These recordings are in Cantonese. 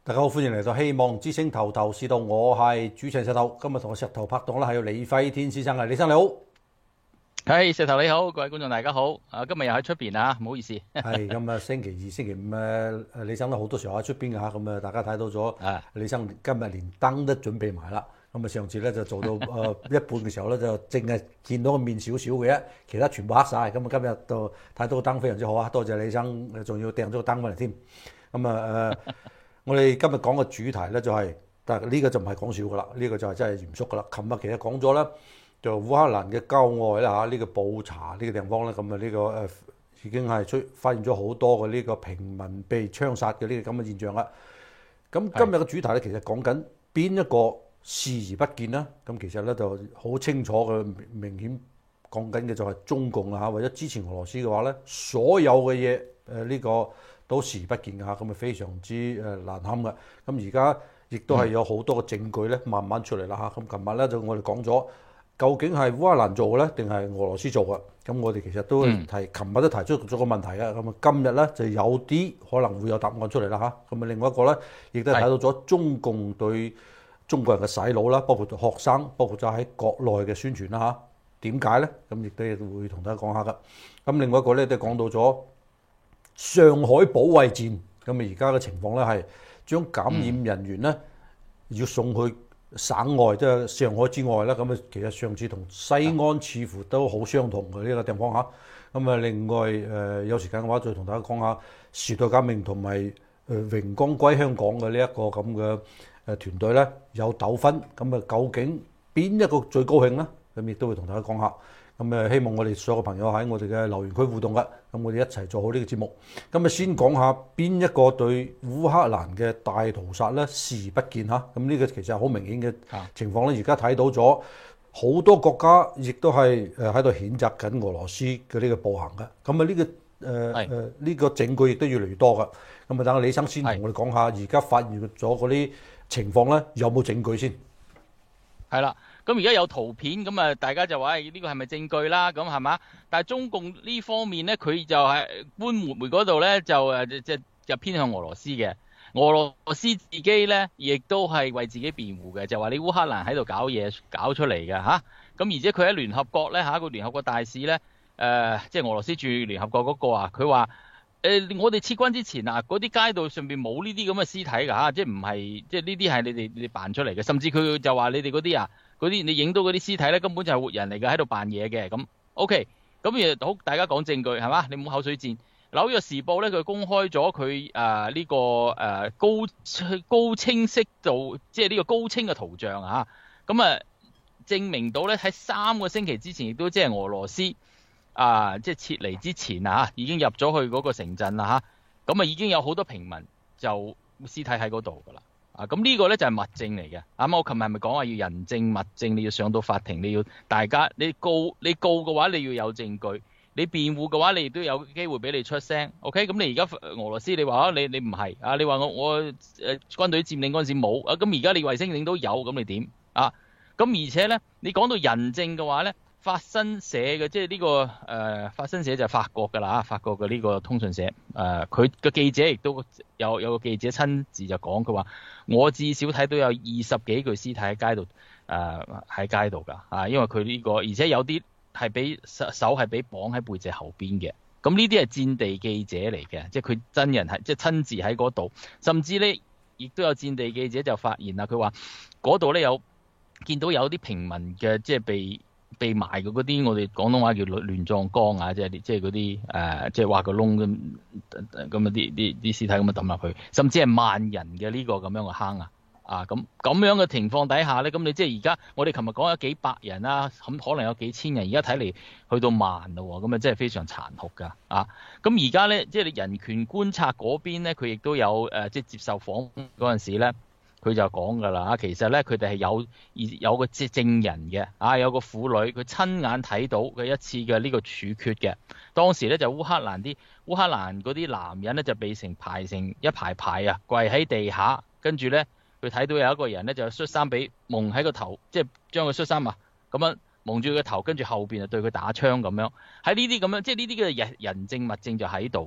大家好，歡迎嚟到希望之星頭頭是道，我係主持人石頭。今日同我石頭拍檔咧係有李輝天先生嘅，李生你好。 係石頭你好，各位觀眾大家好。今日又喺出邊啊，唔好意思。 係咁啊，星期二、星期五李生都好多時候喺出邊嘅嚇，咁大家睇到咗李生今日連燈都準備埋啦。咁上次咧就做到一半嘅時候咧，就淨係見到個面少少嘅啫，其他全部黑晒。咁今日就睇到個燈非常之好啊，多謝李生，仲要訂咗個燈翻嚟添。我哋今日講嘅主題咧就係，但係呢個就唔係講笑噶啦，呢個就係真係嚴肅噶啦。琴日其實講咗咧，就烏克蘭嘅郊外啦嚇，呢個布查呢個地方咧，咁呢個已經係發現咗好多嘅呢個平民被槍殺嘅呢個咁嘅現象啦。咁今日嘅主題咧，其實講緊邊一個視而不見啦。咁其實咧就好清楚嘅，明顯講緊嘅就係中共啊，或者支持俄羅斯嘅話咧，所有嘅嘢呢個都視而不見嘅嚇，咁非常之難堪嘅。咁而家亦都係有好多嘅證據咧，慢慢出嚟啦嚇。咁琴日咧就我哋講咗，究竟係烏克蘭做嘅咧，定係俄羅斯做嘅？咁我哋其實都琴日都提出咗個問題嘅。咁今日咧就有啲可能會有答案出嚟啦嚇。咁另外一個咧，亦都係睇到咗中共對中國人嘅洗腦啦，包括學生，包括就喺國內嘅宣傳啦嚇。點解咧？咁亦都會同大家講下噶。咁另外一個咧都講到咗上海保衛戰，咁而家嘅情況咧係將感染人員咧要送去省外，即係上海之外啦。咁其實上次同西安似乎都好相同嘅呢個地方嚇。咁另外有時間嘅話，再同大家講下時代革命同埋榮光歸香港嘅呢一個咁嘅團隊咧有糾紛。咁究竟邊一個最高興咧？咁亦都會同大家講下。咁希望我哋所有嘅朋友喺我哋嘅留言區互動嘅，咁我哋一齊做好呢個節目。咁先講下邊一個對烏克蘭嘅大屠殺咧視而不見嚇。咁呢個其實係好明顯嘅情況咧。而家睇到咗好多國家亦都係喺度譴責緊俄羅斯嘅呢個暴行嘅。咁呢個證據亦都越嚟越多㗎。咁等李生先同我哋講下，而家發現咗嗰啲情況咧有冇證據先？ 係啦。咁而家有圖片，咁大家就話呢個係咪證據啦？咁係嘛？但係中共呢方面咧，佢就係官媒嗰度咧，就偏向俄羅斯嘅。俄羅斯自己咧，亦都係為自己辯護嘅，就話你烏克蘭喺度搞嘢搞出嚟嘅嚇。咁而且佢喺聯合國咧嚇，個聯合國大使咧，即係俄羅斯駐聯合國嗰個啊，佢話我哋撤軍之前啊，嗰啲街道上邊冇呢啲咁嘅屍體㗎嚇，即係唔係即係呢啲係你哋扮出嚟嘅，甚至佢就話你哋嗰啲啊。嗰啲你影到嗰啲屍體咧，根本就係活人嚟嘅，喺度扮嘢嘅。咁 OK， 咁亦好，大家講證據係嘛？你唔好口水戰。紐約時報咧，佢公開咗佢呢個高清晰度，即係呢個高清嘅圖像啊。咁證明到咧喺3個星期之前，亦都即係俄羅斯即係撤離之前啊，已經入咗去嗰個城鎮啦嚇。咁已經有好多平民就屍體喺嗰度㗎啦。咁呢個咧就係物證嚟嘅。我琴日係咪講話要人證物證？你要上到法庭，你要大家你告嘅話，你要有證據；你辯護嘅話，你亦都有機會俾你出聲。OK， 咁你而家俄羅斯你話你唔係啊？你話我軍隊佔領嗰陣時冇啊？咁而家你衛星領都有，咁你點啊？咁而且咧，你講到人證嘅話咧，法新社嘅即係呢個法新社就係法國㗎啦，法國嘅呢個通訊社佢嘅記者亦都有個記者親自就講，佢話我至少睇到有20幾具屍體喺街度喺街度㗎因為佢呢個而且有啲係俾手係俾綁喺背脊後邊嘅。咁呢啲係戰地記者嚟嘅，即係佢真人係即係親自喺嗰度，甚至咧亦都有戰地記者就發現啦，佢話嗰度咧有見到有啲平民嘅即係被埋嘅嗰啲，我哋廣東話叫亂葬崗啊，即係嗰啲即係挖個窿咁啲屍體咁抌落去，甚至係萬人嘅呢個咁樣嘅坑咁樣嘅情況底下咧，咁你即係而家我哋琴日講有幾百人啦，咁可能有幾千人，而家睇嚟去到萬咯喎，咁真係非常殘酷㗎咁而家咧，即係你人權觀察嗰邊咧，佢亦都有即係接受訪問嗰陣時咧。佢就講㗎啦其實咧佢哋係有個證人嘅有個婦女佢親眼睇到嘅一次嘅呢個處決嘅。當時咧就烏克蘭嗰啲男人咧就被排成一排跪喺地下，跟住咧佢睇到有一個人咧就恤衫俾蒙喺個頭，即係將個恤衫咁樣蒙住佢個頭，跟住後邊就對佢打槍咁樣。喺呢啲咁樣即係呢啲嘅人證物證就喺度嘅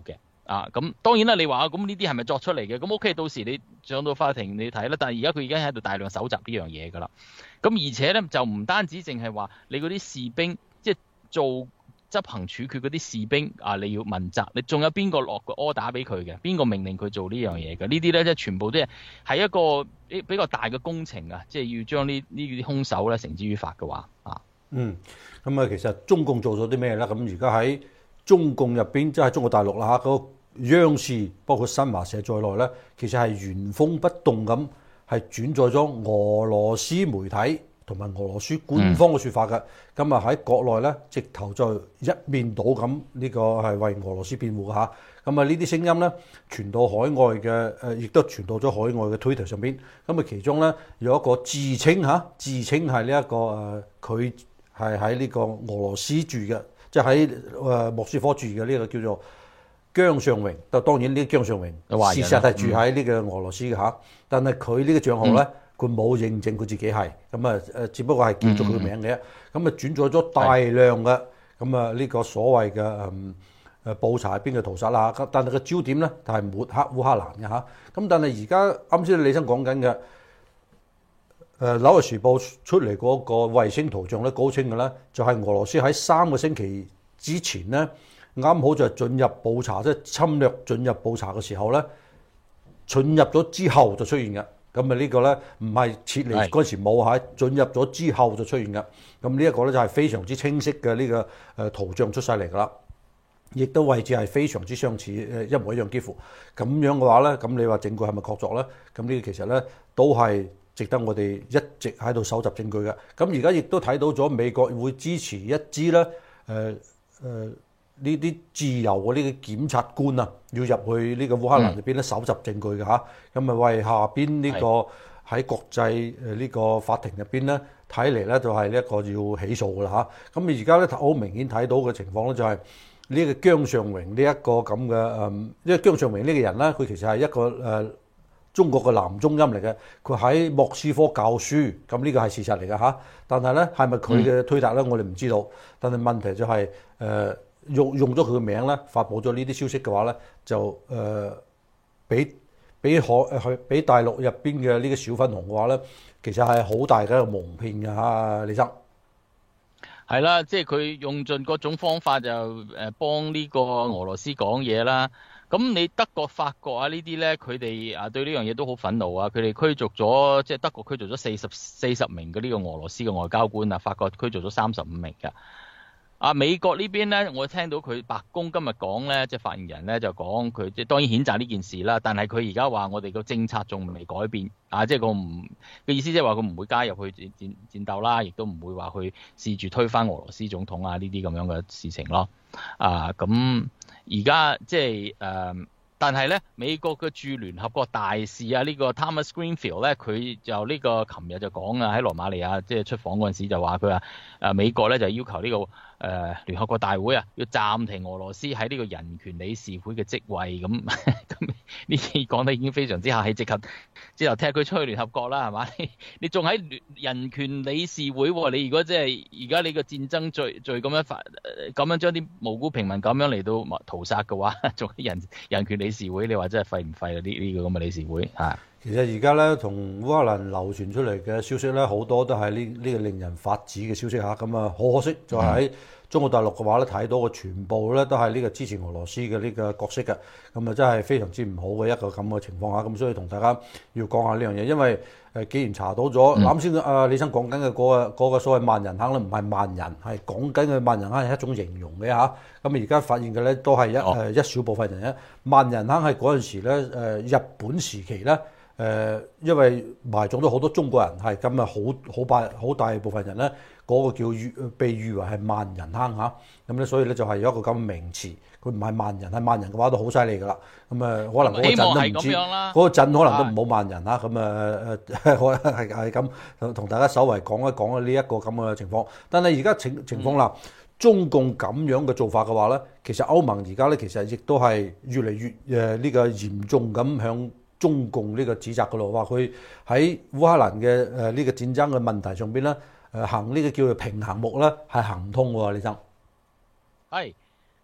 咁當然啦，你話咁呢啲係咪作出嚟嘅？咁 OK，到時你上到法庭你睇啦。但係而家佢已經喺度大量搜集呢樣嘢㗎啦。咁而且咧就唔單止淨係話你嗰啲士兵，即係做執行處決嗰啲士兵你要問責，你仲有邊個落個 order 俾佢嘅？邊個命令佢做呢樣嘢嘅？呢啲咧即係全部都係一個比較大嘅工程啊！即係要將呢啲兇手咧繩之於法嘅話咁其實中共做咗啲咩咧？咁而家喺中共入邊，即係中國大陸啦嗰個央視，包括新華社在內咧，其實係原封不動咁係轉載咗俄羅斯媒體同埋俄羅斯官方嘅説法嘅。咁喺國內咧，直頭就一面倒咁呢個係為俄羅斯辯護嘅嚇。咁呢啲聲音咧傳到海外嘅亦都傳到咗海外嘅 Twitter 上邊。咁其中咧有一個自稱係呢一個佢係喺呢個俄羅斯住嘅，即係喺莫斯科住嘅呢個叫做姜尚榮。當然呢姜尚榮事實係住喺呢個俄羅斯嘅嚇，但係佢呢個帳號咧，佢冇認證佢自己係咁只不過係叫做佢名嘅。咁轉咗咗大量嘅呢個所謂嘅報查邊嘅屠殺啦。但係個焦點咧就係抹黑烏克蘭嘅嚇。咁但係而家啱先李生講緊嘅紐約時報出嚟嗰個衛星圖像咧，高清嘅咧就係俄羅斯喺3個星期之前咧，啱好就係進入布查，即係侵略進入布查嘅時候咧，進入咗之後就出現嘅。咁呢個咧唔係撤離嗰時冇嚇，進入咗之後就出現嘅。咁呢一個咧就係非常之清晰嘅呢個圖像出晒嚟㗎啦，亦都位置係非常之相似，一模一樣幾乎。咁樣嘅話咧，咁你話證據係咪確鑿咧？咁呢個其實咧都係值得我哋一直喺度搜集證據嘅。咁而家亦都睇到咗美國會支持一支咧呢啲自由嘅呢個檢察官啊，要入去呢個烏克蘭入邊咧搜集證據嘅嚇。咁為下邊呢個喺國際呢個法庭入邊咧，睇嚟咧就係呢一個要起訴㗎啦嚇。咁而家咧好明顯睇到嘅情況咧就係呢個姜尚榮呢一個咁嘅因為姜尚榮呢個人咧，佢其實係一個中國嘅男中音嚟嘅，佢喺莫斯科教書，咁呢個係事實嚟嘅嚇。但係咧係咪佢嘅推特咧，我哋唔知道。但係問題就係用咗佢嘅名咧，發布咗呢啲消息嘅話咧，就俾大陸入邊嘅呢個小粉紅嘅話咧，其實係好大嘅一個蒙騙嘅嚇，李生。 係啦，即係佢用盡各種方法就幫呢個俄羅斯講嘢啦。咁你德國、法國呢啲咧，佢哋對呢樣嘢都好憤怒啊！佢哋驅逐咗，即係德國驅逐咗40名嘅呢個俄羅斯嘅外交官啊，法國驅逐咗35名㗎。美國呢邊咧，我聽到佢白宮今日講咧，即係發言人咧就講佢即係當然譴責呢件事啦。但係佢而家話我哋個政策仲未改變即係個唔嘅意思，即係話佢唔會加入去戰鬥啦，亦都唔會話去試住推翻俄羅斯總統呢啲咁樣嘅事情咯。咁而家即係但係咧，美國嘅駐聯合國大使呢個 Thomas Greenfield 咧，佢就呢個琴日就講喺羅馬尼亞即係出訪嗰陣時就話佢話美國咧就要求呢個聯合國大會要暫停俄羅斯喺呢個人權理事會嘅職位咁呢啲講得已經非常之客氣，直頭踢佢出去聯合國啦，係嘛？你仲喺人權理事會喎？你如果即係而家你個戰爭罪咁樣將啲無辜平民咁樣嚟到屠殺嘅話，仲喺人權理事會，你話真係廢唔廢啊？呢個咁嘅理事會其實而家咧，同烏克蘭流傳出嚟嘅消息咧，好多都係呢個令人發指嘅消息嚇。咁好可惜，就喺中國大陸嘅話咧，睇到嘅全部咧都係呢個支持俄羅斯嘅呢個角色嘅。咁真係非常之唔好嘅一個咁嘅情況嚇。咁所以同大家要講下呢樣嘢，因為既然查到咗啱先李生講緊嘅嗰個所謂萬人坑咧，唔係萬人，係講緊嘅萬人坑係一種形容嘅嚇。咁而家發現嘅咧都係一小部分人啫。萬人坑係嗰陣時咧日本時期咧。因為埋葬咗好多中國人，係咁好大部分人咧，嗰個被譽為係萬人坑嚇，咁咧所以咧就係有一個咁嘅名詞，佢唔係萬人，係萬人嘅話都好犀利噶啦，咁可能嗰個陣都唔知，嗰個陣可能都唔好萬人嚇，咁係咁同大家稍微講一講呢一個咁嘅情況，但係而家情況啦，中共咁樣嘅做法嘅話咧，其實歐盟而家咧其實亦都係越嚟越呢個嚴重咁向中共呢個指責嘅咯，話佢喺烏克蘭嘅呢個戰爭嘅問題上邊咧，行呢個叫做平衡木咧係行唔通喎，李生。 係，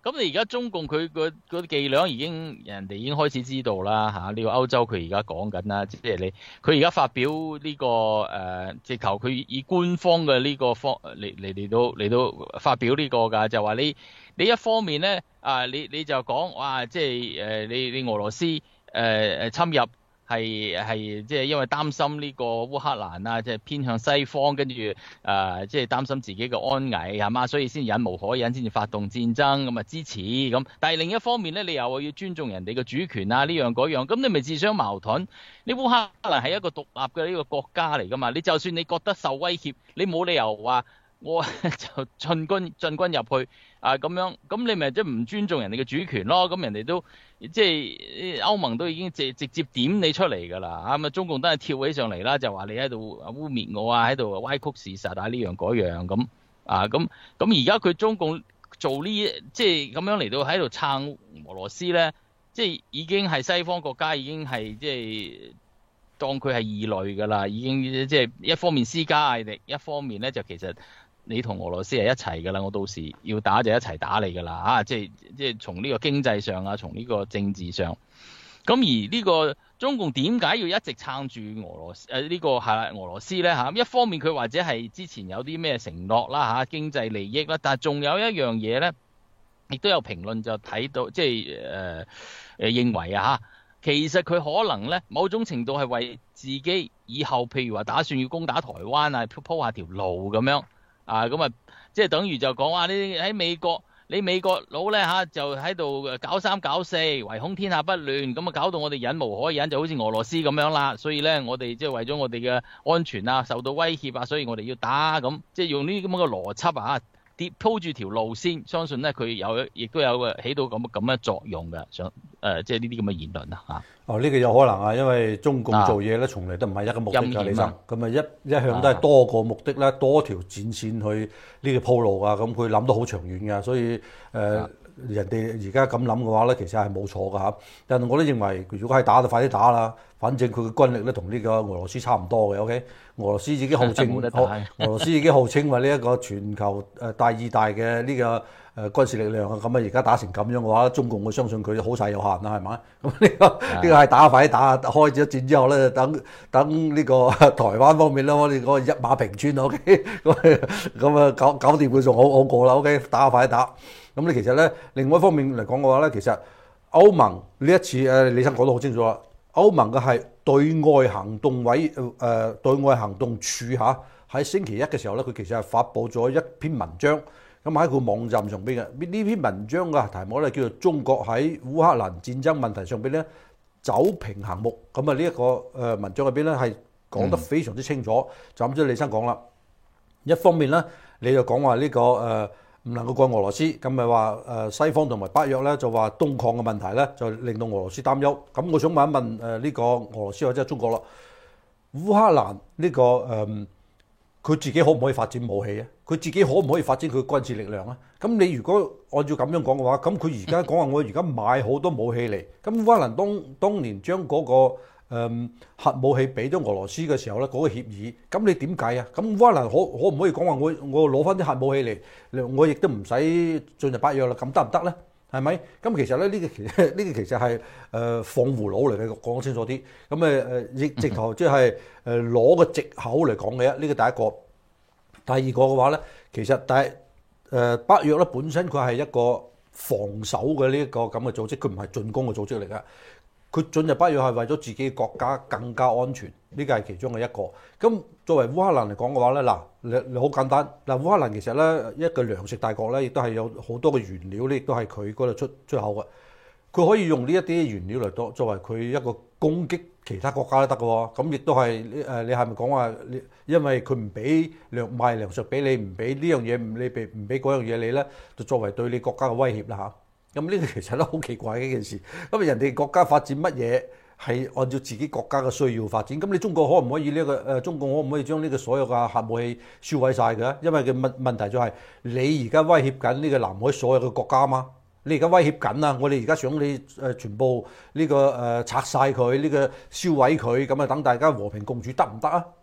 咁你而家中共佢嗰啲伎倆人哋已經開始知道啦嚇，呢個歐洲佢而家講緊啦，即係佢而家發表呢個直頭佢以官方嘅呢個方嚟到發表呢個㗎，就話你一方面咧你就講哇，即係你俄羅斯侵入。係即係因為擔心呢個烏克蘭啊，即係偏向西方，跟住即係擔心自己嘅安危係嘛，所以先忍無可忍，先至發動戰爭咁啊支持咁。但係另一方面咧，你又要尊重人哋嘅主權啊，呢樣嗰樣，咁你咪自相矛盾。你烏克蘭係一個獨立嘅呢個國家嚟㗎嘛，你就算你覺得受威脅，你冇理由話我就進軍入去咁樣，咁你咪即係唔尊重人哋嘅主權咯。咁人哋都即係歐盟都已經直接點你出嚟㗎啦，咁啊中共都係跳起上嚟啦，就話你喺度污蔑我啊，喺度歪曲事實啊，呢樣嗰樣咁咁而家佢中共做呢即係咁樣嚟到喺度撐俄羅斯咧，即係已經係西方國家已經係即係當佢係異類㗎啦，已經即係一方面施加壓力，一方面咧就其實你同俄羅斯係一齊㗎啦，我到時要打就一齊打你㗎啦，即係從呢個經濟上啊，從呢個政治上。咁而呢個中共點解要一直撐住俄羅斯呢個係俄羅斯咧嚇？一方面佢或者係之前有啲咩承諾啦嚇，經濟利益啦，但係仲有一樣嘢咧，亦都有評論就睇到，即係認為啊嚇，其實佢可能咧某種程度係為自己以後譬如話打算要攻打台灣啊，鋪下條路咁樣。咁啊，即係等於就講話你喺美國，你美國佬咧嚇就喺度搞三搞四，唯恐天下不亂，咁啊搞到我哋忍無可忍，就好似俄羅斯咁樣啦。所以咧，我哋即係為咗我哋嘅安全啊，受到威脅啊，所以我哋要打咁，即係用呢啲咁嘅邏輯啊，鋪住條路先，相信咧佢亦都有起到咁嘅作用嘅，想即係呢啲咁嘅言論啊嚇。 呢個有可能啊，因為中共做嘢咧，從嚟都唔係一個目的㗎，李生。咁啊一向都係多個目的咧，多條戰線去呢個鋪路啊。咁佢諗得好長遠㗎，所以人哋而家咁諗嘅話咧，其實係冇錯㗎嚇。但係我都認為，如果係打就快啲打啦。反正佢嘅軍力咧同呢個俄羅斯差唔多嘅。OK， 俄羅斯已經號稱俄羅斯已經號稱為呢一個全球第二大嘅呢個軍事力量啊。咁啊而家打成咁樣嘅話，中共我相信佢好晒有限啦，係咪？咁呢個係打快啲打，開咗戰之後咧，等呢個台灣方面咧，我哋嗰個一馬平川 OK， 咁啊搞掂佢仲好過啦。OK， 打快啲打。咁你其實咧另外一方面嚟講嘅話咧，其實歐盟呢一次李生講得好清楚啦。歐盟嘅係對外行動對外行動處嚇，喺星期一嘅時候咧，佢其實係發布咗一篇文章，咁喺佢網站上邊嘅呢篇文章嘅題目咧叫做《中國喺烏克蘭戰爭問題上邊咧走平衡木》。咁啊呢一個文章入邊咧係講得非常之清楚，就咁即係李生講啦。一方面咧，你就講話呢個唔能夠怪俄羅斯，咁咪話西方同埋北約咧就話東擴嘅問題咧，就令到俄羅斯擔憂。咁我想問一問呢個俄羅斯或者係中國啦，烏克蘭呢個佢自己可唔可以發展武器啊？佢自己可唔可以發展佢軍事力量啊？咁你如果按照咁樣講嘅話，咁佢而家講話我而家買好多武器嚟，咁烏克蘭當年將嗰個核武器俾咗俄羅斯嘅時候咧，嗰個協議，咁你點計啊？咁烏克蘭可唔可以講話我攞翻啲核武器嚟，我亦都唔使進入北約啦？咁得唔得咧？係咪？咁其實咧呢個其實係放葫蘆嚟嘅，講清楚啲。咁亦直頭即係攞個藉口嚟講嘅啫。呢個第一個。第二個嘅話咧，其實北約咧本身佢係一個防守嘅呢一個咁嘅組織，佢唔係進攻嘅組織嚟㗎。佢進入北約係為咗自己國家更加安全，呢個係其中嘅一個。咁作為烏克蘭嚟講嘅話咧，嗱你好簡單。嗱烏克蘭其實咧一個糧食大國咧，亦都係有好多嘅原料咧，亦都係佢嗰度出口嘅。佢可以用呢一啲原料嚟作為佢一個攻擊其他國家都得嘅喎。咁亦都係你係咪講話？因為佢唔俾賣糧食俾你，唔俾呢樣嘢，唔俾嗰樣嘢你咧，就作為對你國家嘅威脅啦嚇。咁呢個其實都好奇怪嘅一件事。咁人哋國家發展乜嘢係按照自己國家嘅需要發展？咁你中國可唔可以呢個中共可唔可以將呢個所有嘅核武器燒毀晒嘅？因為嘅問題就係你而家威脅緊呢個南海所有嘅國家嘛。你而家威脅緊啊！我哋而家想你全部呢個拆晒佢，呢個燒毀佢，咁啊等大家和平共處得唔得啊？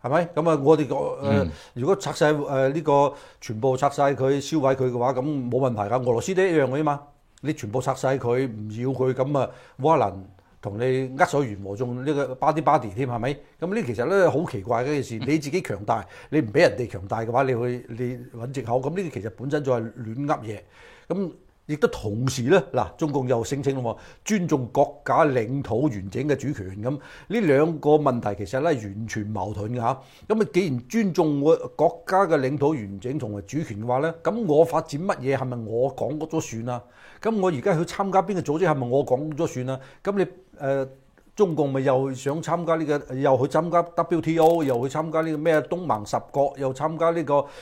係咪？咁啊，我哋如果拆晒呢個全部拆晒佢燒毀佢嘅話，咁冇問題㗎。俄羅斯都一樣嘅啫嘛。你全部拆晒佢，唔要佢，咁啊烏克蘭同你握手言和，仲呢個 body 添，係咪？咁呢其實咧好奇怪嘅一件事。你自己強大，你唔俾人哋強大嘅話，你揾藉口，咁呢個其實本身就係亂噏嘢。咁亦都同時咧，嗱，中共又聲稱咯，尊重國家領土完整嘅主權。咁呢兩個問題其實咧完全矛盾嘅嚇。咁啊，既然尊重我國家嘅領土完整同埋主權嘅話咧，咁我發展乜嘢係咪我講咗算啊？咁我而家去參加邊個組織係咪我講咗算啊？咁你中共咪又想參加呢個，又去參加 WTO， 又去參加呢個咩東盟十國，又參加呢個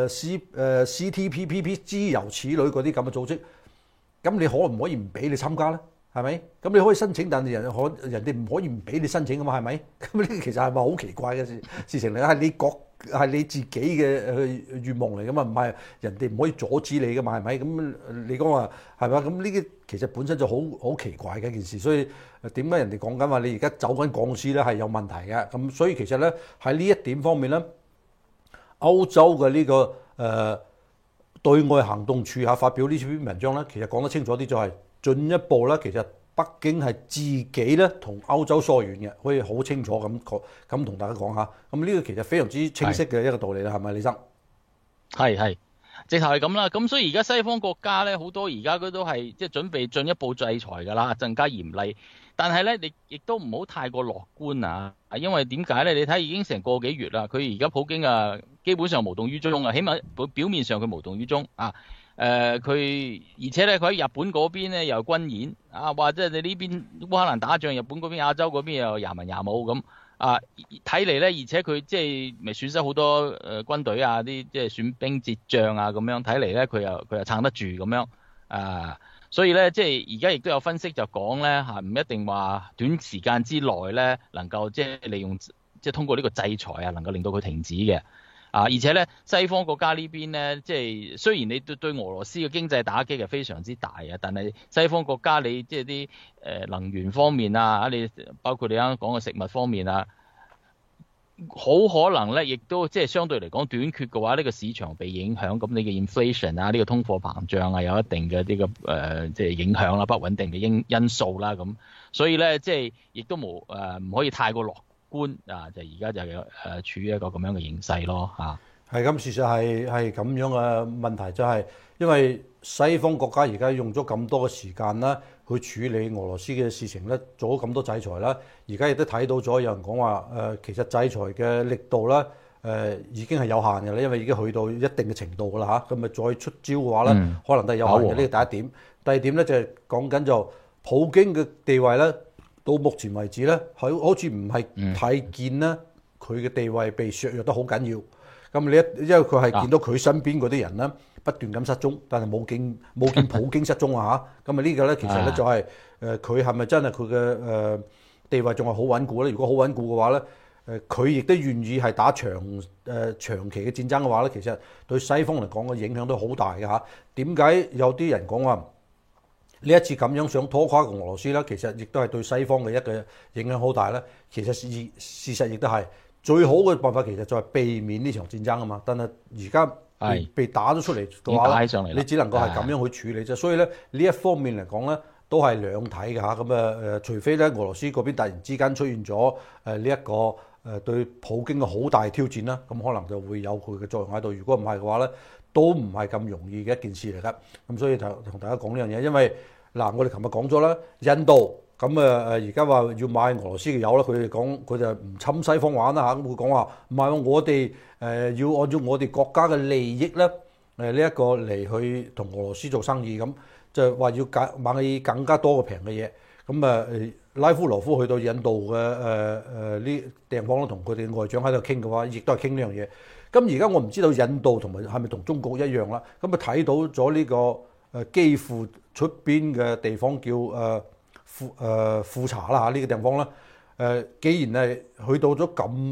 CTPP 諸如此類嗰啲咁嘅組織，咁你可唔可以唔俾你參加咧？係咪？咁你可以申請，但係人哋唔可以唔俾你申請㗎嘛？係咪？咁呢啲其實係咪好奇怪嘅事情嚟？係你自己嘅願望嚟㗎嘛？唔係人哋唔可以阻止你㗎嘛？係咪？咁你講話係咪？咁呢啲其實本身就好奇怪嘅一件事。所以點解人哋講緊話你而家走緊鋼絲咧係有問題嘅？咁所以其實咧喺呢一點方面咧，歐洲嘅呢個對外行動處發表呢篇文章咧，其實講得清楚啲，就係進一步咧，其實北京係自己咧同歐洲疏遠嘅，可以好清楚咁同大家講下。咁呢個其實非常之清晰嘅一個道理啦，係咪，李生？ 係，直頭係咁啦。咁所以而家西方國家咧，好多而家都係即係準備進一步制裁㗎啦，更加嚴厲。但係咧，你亦都唔好太過樂觀啊！因為點解咧？你睇已經成個幾月啦，佢而家普京啊，基本上無動於衷啊，起碼表面上佢無動於衷啊。佢而且咧，佢喺日本嗰邊咧又軍演啊，或者你呢邊烏克蘭打仗，日本嗰邊亞洲嗰邊又廿文廿武咁啊。睇嚟咧，而且佢即係咪損失好多軍隊啊，啲即係損兵折將啊咁樣。睇嚟咧，佢又撐得住咁樣啊。所以咧，即係而家亦都有分析就講咧嚇，唔一定話短時間之內咧能夠即係利用即係通過呢個制裁啊，能夠令到佢停止嘅啊。而且咧，西方國家呢邊咧，即係雖然你對俄羅斯嘅經濟打擊係非常之大啊，但係西方國家你即係啲能源方面啊，你包括你啱啱講嘅食物方面啊，好可能咧，亦都即係相對嚟講短缺嘅話，呢個市場被影響，咁你嘅 inflation 啊，呢個通貨膨脹啊，有一定嘅呢個即係影響啦，不穩定嘅因素啦，咁所以咧，即係亦都唔可以太過樂觀啊！就而家就處於一個咁樣嘅形勢咯嚇。 係咁，事實係咁樣嘅問題，就係因為西方國家而家用咗咁多嘅時間啦，去處理俄羅斯嘅事情咧，做咗咁多制裁啦。而家亦都睇到咗，有人講話其實制裁嘅力度咧已經係有限嘅啦，因為已經去到一定嘅程度㗎啦嚇。咁咪再出招嘅話咧，可能都係有限嘅。呢個第一點。第二點咧就係講緊就普京嘅地位咧，到目前為止咧，好似唔係睇見咧佢嘅地位被削弱得好緊要。咁因為佢係見到佢身邊嗰啲人咧不斷咁失蹤，但係冇見普京失蹤啊嚇。咁啊呢個咧其實咧就係佢係咪真係佢嘅地位仲係好穩固咧？如果好穩固嘅話咧，佢亦都願意係打長期嘅戰爭嘅話咧，其實對西方嚟講嘅影響都好大嘅嚇。點解有啲人講話呢一次咁樣想拖垮俄羅斯咧？其實亦都係對西方嘅一個影響好大咧。其實事實亦都係。最好嘅辦法其實就係避免呢場戰爭啊嘛，但係而家被打咗出嚟嘅話，你只能夠係咁樣去處理啫。所以咧呢一方面嚟講咧，都係兩睇嘅嚇。咁除非咧俄羅斯嗰邊突然之間出現咗呢一個對普京嘅好大挑戰啦，咁可能就會有佢嘅作用喺度。如果唔係嘅話咧，都唔係咁容易嘅一件事嚟㗎。咁所以同大家講呢樣嘢，因為嗱我哋琴日講咗啦，印度。咁而家話要買俄羅斯嘅油啦，佢哋講佢就唔侵西方玩啦嚇，咁佢講話唔係我哋要按照我哋國家嘅利益咧呢一個嚟去同俄羅斯做生意，咁就話要買更加多嘅平嘅嘢。咁拉夫羅夫去到印度嘅呢地方咧，同佢哋外長喺度傾嘅話，亦都係傾呢樣嘢。咁而家我唔知道印度同埋係咪同中國一樣啦。咁睇到咗呢個基輔出邊嘅地方叫富查啦嚇，呢個地方咧既然係去到咗咁差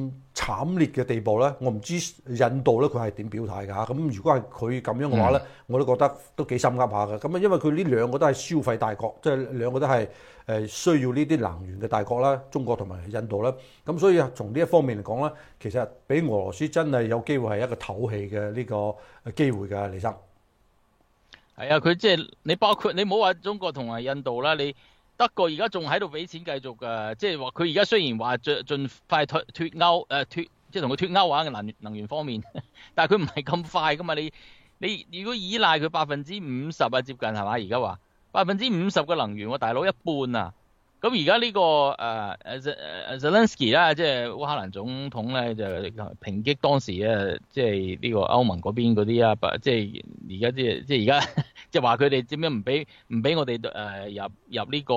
慘烈嘅地步咧，我唔知印度咧佢係點表態㗎。咁如果係佢咁樣嘅話咧，我都覺得都幾心噏下㗎。咁啊，因為佢呢兩個都係消費大國，即係兩個都係需要呢啲能源嘅大國啦，中國同埋印度啦。咁所以從呢一方面嚟講咧，其實俾俄羅斯真係有機會係一個唞氣嘅呢個機會㗎，李生。 係啊，佢即係你包括你唔好話中國同埋印度啦，你德國而家仲喺度俾錢繼續㗎，即係話佢而家雖然話盡快脫歐即係同佢脫歐啊嘅能源方面，但係佢唔係咁快㗎嘛。你如果依賴佢50%啊，接近係嘛？而家話50%嘅能源，我大佬一半啊！咁而家呢個Zelensky 啦，即係烏克蘭總統咧，就抨擊當時即係呢個歐盟嗰邊嗰啲啊，即係而家即係而家即係話佢哋點樣唔俾我哋入呢個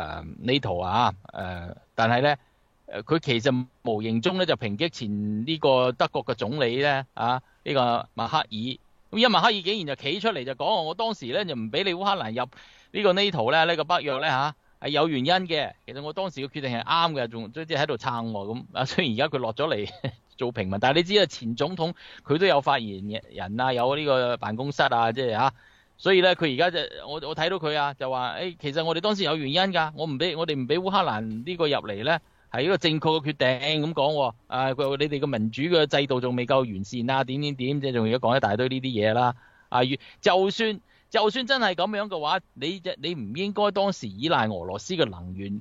NATO 啊？但係咧佢其實無形中咧就抨擊前呢個德國嘅總理咧呢個默克爾。咁默克爾竟然就企出嚟就講我當時咧就唔俾你烏克蘭入呢個 NATO 咧，呢個北約咧係有原因嘅。其實我當時嘅決定係啱嘅，仲即係喺度撐我咁。雖然而家佢落咗嚟做平民，但係你知啊，前總統佢都有發言人啊，有呢個辦公室啊，即係所以咧佢而家就我睇到佢就話其實我哋當時有原因㗎，我哋唔俾烏克蘭呢個入嚟咧係一個正確嘅決定咁講。佢話你哋嘅民主嘅制度仲未夠完善啊，點即係仲要講一大堆呢啲嘢啦。就算真係咁樣嘅話，你唔應該當時依賴俄羅斯嘅能源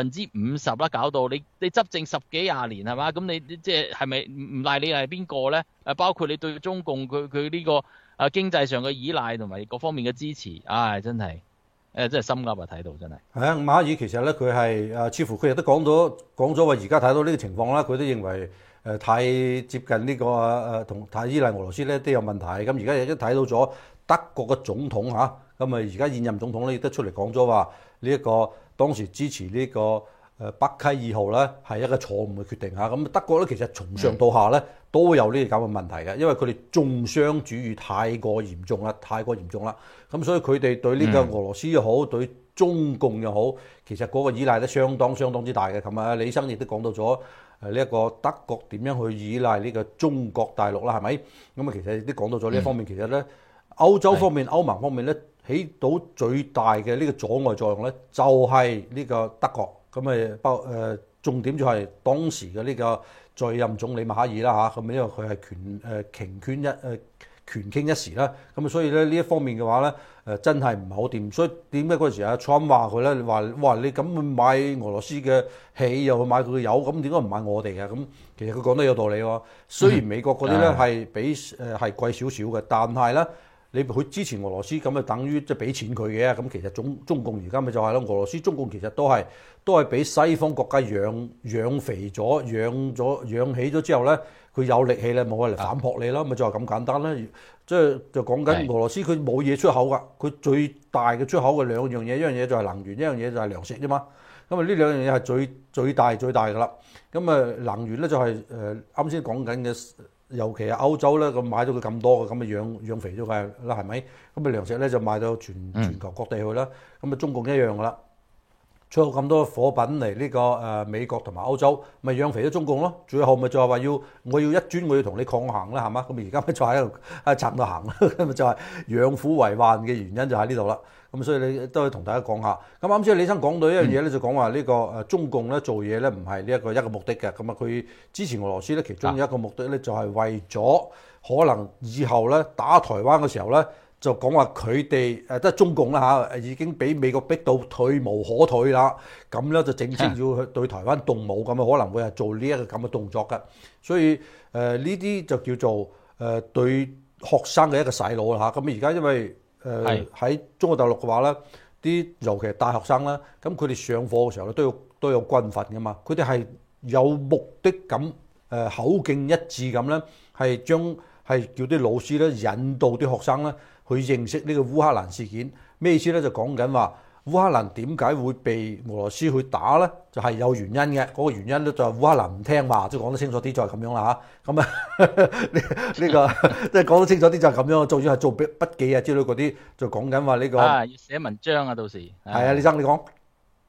50%啦，搞到你執政10幾20年係嘛？咁你即係咪唔賴你係邊個咧？包括你對中共佢呢個經濟上嘅依賴同埋各方面嘅支持，真係真係心噏睇到真係。 係啊，馬克爾其實咧佢係似乎佢亦都講咗話，而家睇到呢個情況啦，佢都認為太接近呢個同太依賴俄羅斯咧都有問題。咁而家亦都睇到咗。德國嘅總統咁而家現任總統咧亦都出嚟講咗話，呢一個當時支持呢個北溪2號咧係一個錯誤嘅決定咁德國咧其實從上到下咧都有呢啲咁嘅問題嘅，因為佢哋重商主義太過嚴重啦。咁所以佢哋對呢個俄羅斯又好，對中共又好，其實嗰個依賴都相當之大嘅。琴日李生亦都講到咗呢一個德國點樣去依賴呢個中國大陸啦，係咪？咁其實亦都講到咗呢一方面，其實咧。歐洲方面、歐盟方面咧，起到最大嘅呢個阻礙作用咧，就係呢個德國。咁重點就係當時嘅呢個在任總理默克爾啦咁因為佢係權傾一時啦。咁所以咧呢一方面嘅話咧，真係唔係好掂。所以點解嗰陣時Trump話佢咧話你咁買俄羅斯嘅氣又去買佢嘅油，咁點解唔買我哋嘅？咁其實佢講得有道理喎。雖然美國嗰啲咧係比係貴少少嘅，但係咧。你佢支持俄羅斯咁就等於即係俾錢佢嘅。咁其實中共而家咪就係咯，俄羅斯中共其實都係俾西方國家養肥咗、養起咗之後咧，佢有力氣咧冇嚟反撲你咯，咪就係咁簡單啦。即係就講緊俄羅斯佢冇嘢出口㗎，佢最大嘅出口嘅兩樣嘢，一樣嘢就係能源，一樣嘢就係糧食啫嘛。咁呢兩樣嘢係最大㗎啦。咁能源咧就係啱先講緊嘅。尤其係歐洲咧，咁買咗佢咁多嘅，咁咪養肥咗佢啦，係咪？咁咪糧食咧就賣到全球各地去啦。咁中共一樣噶啦，出口咁多貨品嚟呢個美國同埋歐洲，咪養肥咗中共咯。最後咪就係話我要一專，我要同你抗衡啦，係嘛？咁而家咪就喺度撐到行啦，咁咪就係養虎為患嘅原因就喺呢度啦。咁所以你都可以同大家講下。咁啱先李生講到一樣嘢咧，就講話呢個中共咧做嘢咧唔係呢一個目的嘅。咁佢支持俄羅斯咧，其中一個目的咧就係為咗可能以後咧打台灣嘅時候咧，就講話佢哋即係中共啦已經俾美國逼到退無可退啦。咁咧就正式要去對台灣動武，咁可能會係做呢一個咁嘅動作嘅。所以呢啲就叫做對學生嘅一個洗腦啦。咁而家因為喺中國大陸嘅話咧，尤其係大學生啦，咁佢哋上課嘅時候咧都有軍訓噶嘛，佢哋係有目的咁口徑一致咁咧，係叫啲老師咧引導啲學生咧去認識呢個烏克蘭事件。咩意思咧？就講緊話烏克蘭點解會被俄羅斯去打咧？就係有原因嘅。嗰個原因咧就係烏克蘭唔聽話，即係講得清楚啲就係咁樣啦嚇。咁呢個即係講得清楚啲就係咁樣，仲要係做筆記啊之類嗰啲，就講緊話呢個要寫文章啊，到時係啊，李生你講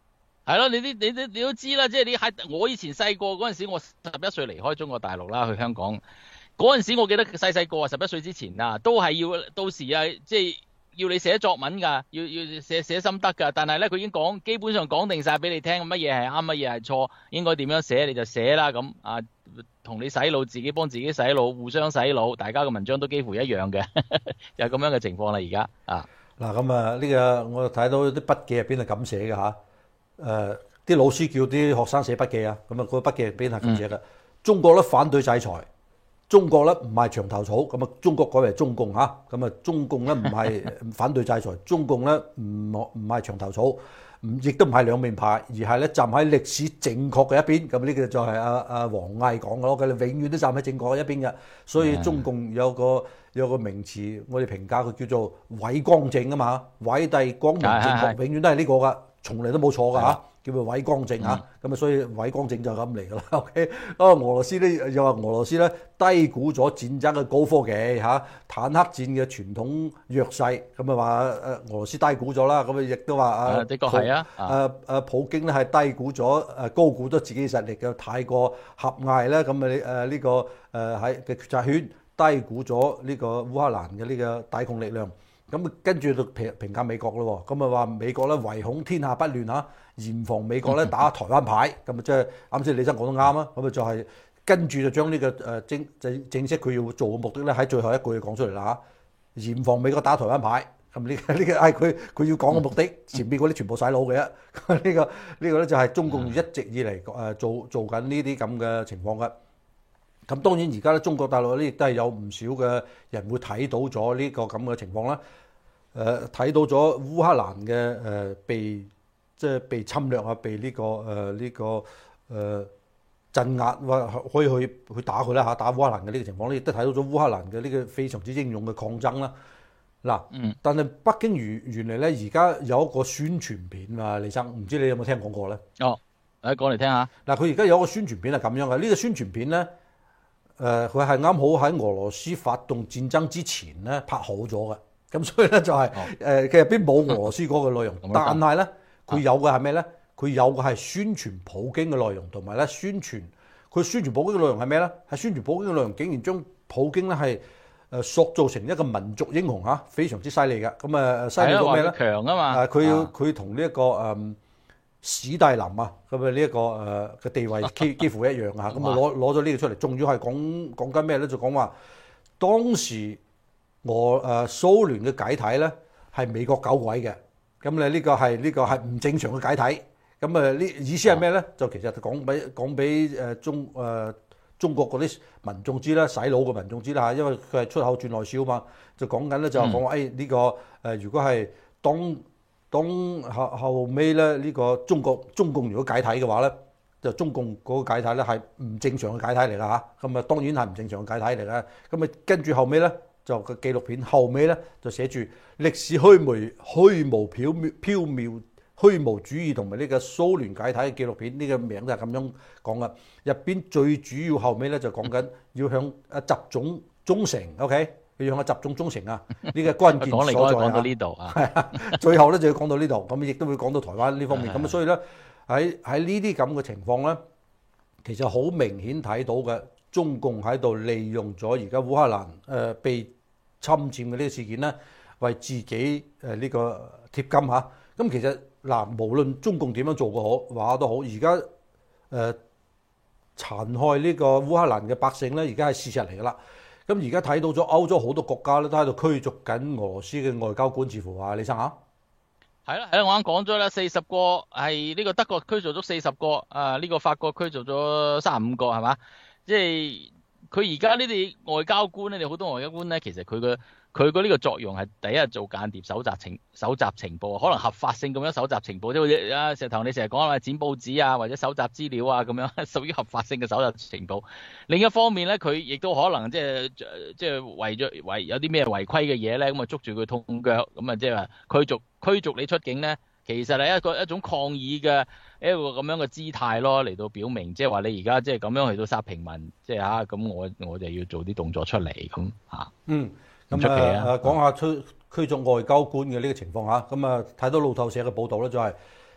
係咯，你都知啦，即係你喺我以前細個嗰陣時，我11歲離開中國大陸啦，去香港嗰陣時，我記得細個啊，11歲之前啊，都係要到時啊，即係要你寫作文㗎，要寫心得㗎。但係咧，佢已經基本上講定晒俾你聽，乜嘢係啱，乜嘢係錯，應該點樣寫你就寫啦。咁啊，同你洗腦，自己幫自己洗腦，互相洗腦，大家嘅文章都幾乎一樣嘅，就係咁樣嘅情況啦。而家啊， 嗱咁啊，呢個我睇到啲筆記入邊係咁寫嘅嚇。啲老師叫啲學生寫筆記啊，咁啊個筆記入邊係咁寫嘅。中國咧反對制裁，中國咧唔係牆頭草，咁啊中國改為中共嚇，咁啊中共咧唔係反對制裁，中共咧唔係牆頭草，亦都唔係兩面派，而係咧站喺歷史正確嘅一邊。咁呢個就係阿王毅講嘅咯，佢哋永遠都站喺正確嘅一邊嘅。所以中共有個名詞，我哋評價佢叫做偉光正啊嘛，偉帝光明正確，永遠都係呢個噶。從嚟都冇錯㗎嚇，叫做偉光正嚇，咁啊所以偉光正就咁嚟㗎啦。OK， 俄羅斯咧又話俄羅斯咧低估咗戰爭嘅高科技嚇，坦克戰嘅傳統弱勢，咁啊話俄羅斯低估咗啦，咁啊亦都話的確係啊， 普京咧係低估咗高估咗自己實力嘅太過狹隘啦，咁啊呢個喺嘅決策圈低估咗呢個烏克蘭嘅呢個抵抗力量。咁跟住就評價美國咯喎，咁啊話美國咧唯恐天下不亂嚇，嚴防美國咧打台灣牌，咁啊即係啱先李生講得啱啊，咁啊就係跟住就將呢個正式佢要做嘅目的咧喺最後一句講出嚟啦嚇，嚴防美國打台灣牌，咁呢個係佢要講嘅目的，前邊嗰啲全部洗腦嘅，呢個咧就係中共一直以嚟做緊呢啲咁嘅情況嘅。咁當然而家咧中國大陸咧亦都係有唔少嘅人會睇到咗呢個咁嘅情況啦。睇到咗烏克蘭嘅被侵略啊，被呢個鎮壓，可以去打佢啦嚇，打烏克蘭嘅呢個情況咧，亦都睇到咗烏克蘭嘅呢個非常之英勇嘅抗爭啦。嗱，但係北京原嚟咧而家有一個宣傳片啊，李生，唔知你有冇聽講過咧？ 哦，講嚟聽下。嗱， 佢而家有一個宣傳片係咁樣嘅，呢個宣傳片咧。佢係啱好喺俄羅斯發動戰爭之前咧拍好咗嘅，咁所以咧就係佢入邊冇俄羅斯嗰個內容，但係咧佢有嘅係咩咧？佢有嘅係宣傳普京嘅內容，同埋咧宣傳普京嘅內容係咩咧？係宣傳普京嘅內容，竟然將普京咧係塑造成一個民族英雄嚇，非常之犀利嘅。咁啊犀利到咩咧？ 強啊嘛！ 佢同呢一個史大林啊，咁啊呢一個嘅地位幾乎一樣嚇，咁啊攞咗呢個出嚟，仲要係講緊咩咧？就講話當時蘇聯嘅解體咧係美國搞鬼嘅，咁咧呢個係唔正常嘅解體，咁啊呢意思係咩咧？就其實講俾中國嗰啲民眾知啦，洗腦嘅民眾知啦嚇，因為佢係出口轉內銷嘛，就講緊咧就講話呢個如果係當後尾咧呢個中共如果解體嘅話咧，就中共嗰個解體咧係唔正常嘅解體嚟㗎嚇，咁啊當然係唔正常嘅解體嚟嘅，咁啊跟住後尾咧就個紀錄片後尾咧就寫住歷史虛無縹緲虛無主義同埋呢個蘇聯解體嘅紀錄片，呢個名就係咁樣講㗎，入邊最主要後尾咧就講緊要向習總忠誠 ，OK？要向習總忠誠啊！呢個關鍵所在啊！ 講到呢度啊， 係啊，最後咧就要講到呢度，咁亦都會講到台灣呢方面。咁所以咧喺呢啲咁嘅情況咧，其實好明顯睇到嘅，中共喺度利用咗而家烏克蘭被侵佔嘅呢個事件咧，為自己呢個貼金嚇。咁其實嗱，無論中共點樣做嘅話都好，而家殘害呢個烏克蘭嘅百姓咧，而家係事實嚟㗎啦。咁而家睇到咗歐洲好多國家咧，都喺度驅逐緊俄羅斯嘅外交官，似乎話李生嚇， 係啦，我啱講咗啦，40個係呢個德國驅逐咗40個，呢個法國驅逐咗35個，係嘛？即係佢而家呢啲外交官咧，你好多外交官咧，其實佢個呢個作用係第一做間諜搜集情報，可能合法性咁樣搜集情報，即係好似啊石頭你成日講話剪報紙啊，或者搜集資料啊咁樣，屬於合法性嘅搜集情報。另一方面咧，佢亦都可能即係為有啲咩違規嘅嘢咧，咁啊捉住佢痛腳，咁啊即係話驅逐你出境咧，其實係一種抗議嘅一個咁樣嘅姿態咯，嚟到表明即係話你而家即係咁樣去到殺平民，即係嚇咁我就要做啲動作出嚟咁嚇。 咁講下驅逐外交官嘅呢個情況嚇，咁啊睇到路透社嘅報導咧，就係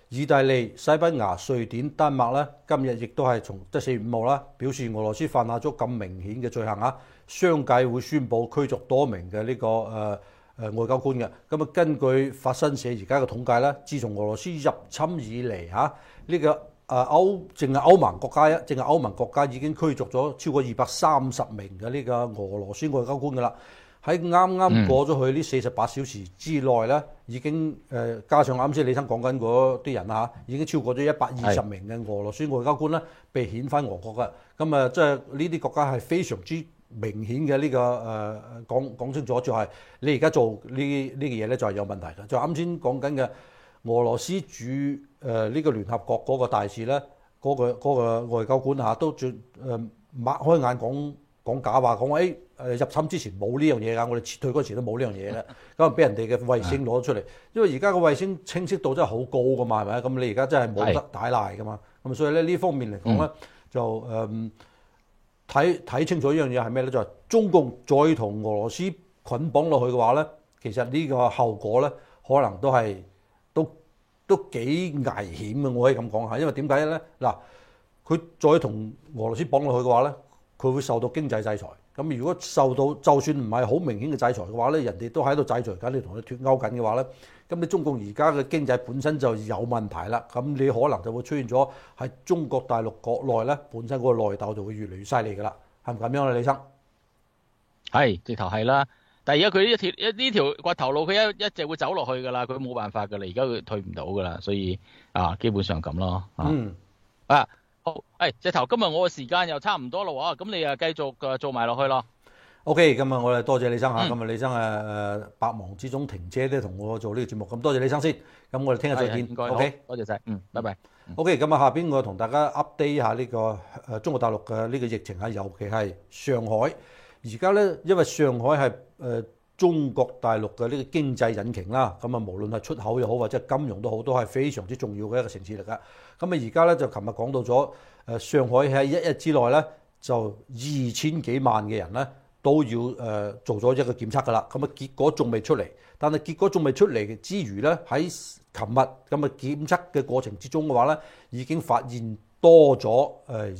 意大利、西班牙、瑞典、丹麥咧，今日亦都係從4月5號啦，表示俄羅斯犯下咗咁明顯嘅罪行啊，相繼會宣布驅逐多名嘅呢個外交官嘅。咁啊，根據法新社而家嘅統計咧，自從俄羅斯入侵以嚟嚇，呢個淨係歐盟國家已經驅逐咗超過230名嘅呢個俄羅斯外交官㗎啦。喺啱啱過咗去呢48小時之內咧，已經加上啱先李生講緊嗰啲人嚇，已經超過咗120名嘅俄羅斯外交官咧被遣返俄國嘅。咁啊，即係呢啲國家係非常之明顯嘅呢個講清楚，就係你而家做呢個嘢咧就係有問題嘅。就啱先講緊嘅俄羅斯駐呢個聯合國嗰個大使咧，嗰個外交官嚇都擘開眼講假話，講話入侵之前冇呢樣嘢㗎，我哋撤退嗰時都冇呢樣嘢嘅，咁啊俾人哋嘅衛星攞咗出嚟，因為而家個衛星清晰度真係好高㗎嘛，係咪？咁你而家真係冇得打賴㗎嘛，咁所以咧呢方面嚟講咧，就睇清楚呢樣嘢係咩咧？就係中共再同俄羅斯捆綁落去嘅話咧，其實呢個後果咧可能都幾危險嘅，我可以咁講下，因為點解咧？嗱，佢再同俄羅斯綁落去嘅話咧，佢會受到經濟制裁。咁如果受到就算唔係好明顯嘅制裁嘅話咧，人哋都喺度制裁緊你，同你脫鈎緊嘅話咧，咁你中共而家嘅經濟本身就有問題啦。咁你可能就會出現咗喺中國大陸國內咧，本身嗰個內鬥就會越嚟越犀利㗎啦。係咪咁樣啊，李生？ 係，直頭係啦。但係而家佢呢條掘頭路，佢一直會走落去㗎啦，佢冇辦法㗎啦。而家佢退唔到㗎啦，所以基本上咁咯。好，隻頭，今日我嘅時間又差唔多啦喎，咁你繼續做埋落去咯。 OK，咁啊，我哋多謝李生嚇，咁啊李生百忙之中停車咧同我做呢個節目，咁多謝李生先，咁我哋聽日再見。OK， 多謝晒，拜拜。 OK，咁啊下邊我同大家 update 下呢個中國大陸嘅呢個疫情啊，尤其係上海。而家咧，因為上海係中國大陸嘅呢個經濟引擎啦，咁啊無論係出口又好或者金融都好，都係非常之重要嘅一個城市嚟㗎。咁啊而家咧就琴日講到咗，上海喺一日之內咧就2000幾萬嘅人咧都要做咗一個檢測㗎啦。咁啊結果仲未出嚟，但係結果仲未出嚟之餘咧，喺琴日咁啊檢測嘅過程之中嘅話咧，已經發現多咗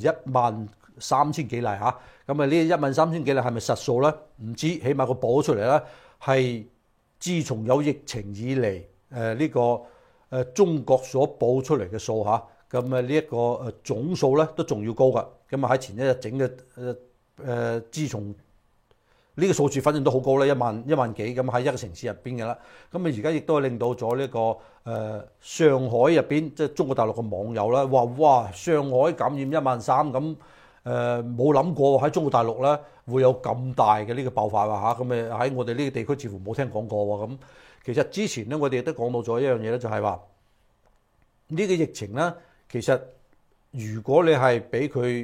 13000幾例嚇。咁啊呢13000幾例係咪實數咧？唔知，起碼個報出嚟咧係自從有疫情以嚟呢個中國所報出嚟嘅數嚇。咁啊呢一個總數咧都仲要高㗎。咁啊喺前一日整嘅自從呢個數字反正都好高啦，1萬幾咁喺一個城市入邊嘅啦。咁啊而家亦都係令到咗呢個上海入邊即係中國大陸嘅網友啦，話哇上海感染13000咁。冇諗過喺中國大陸咧會有咁大嘅呢個爆發啊嚇，咁喺我哋呢個地區似乎冇聽講過喎。咁其實之前咧我哋亦都講到咗一樣嘢咧，就係話呢個疫情咧，其實如果你係俾佢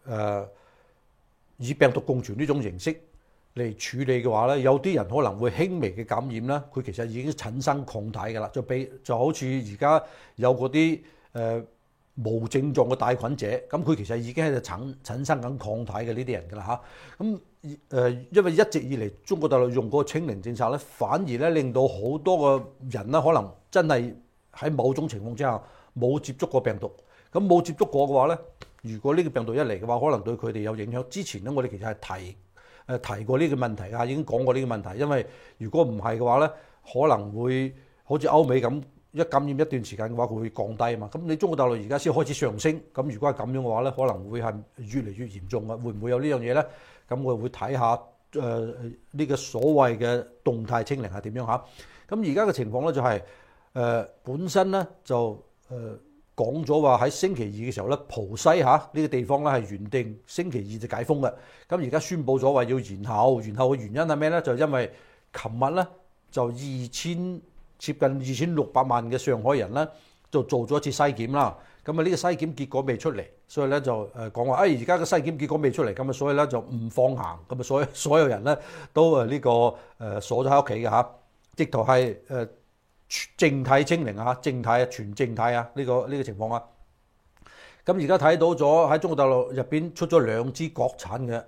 以病毒共存呢種形式嚟處理嘅話咧，有啲人可能會輕微嘅感染啦，佢其實已經產生抗體㗎啦，就好似而家有嗰啲無症狀嘅帶菌者，咁佢其實已經喺度產生緊抗體嘅呢啲人㗎啦嚇。咁因為一直以嚟中國大陸用嗰個清零政策咧，反而咧令到好多個人咧可能真係喺某種情況之下冇接觸過病毒。咁冇接觸過嘅話咧，如果呢個病毒一嚟嘅話，可能對佢哋有影響。之前咧我哋其實係提過呢個問題啊，已經講過呢個問題。因為如果唔係嘅話咧，可能會好似歐美咁。一感染一段時間嘅話，佢會降低啊嘛。咁你中國大陸而家先開始上升，咁如果係咁樣嘅話咧，可能會係越嚟越嚴重啊。會唔會有呢樣嘢咧？咁我會睇下呢個所謂嘅動態清零係點樣嚇。咁而家嘅情況咧就係本身咧就講咗話喺星期二嘅時候咧，浦西嚇呢個地方咧係原定星期二就解封嘅。咁而家宣佈咗話要延後嘅原因係咩咧？就因為琴日咧就接近2600萬嘅上海人咧，就做咗一次篩檢啦。咁啊呢個篩檢結果未出嚟，所以咧就講話，而家嘅篩檢結果未出嚟，咁啊所以咧就唔放行，咁啊所有人咧都呢個鎖咗喺屋企嘅嚇，直頭係靜態清零啊，靜態全靜態啊呢個情況啊。 咁而家睇到咗喺中國大陸入邊出咗兩支國產嘅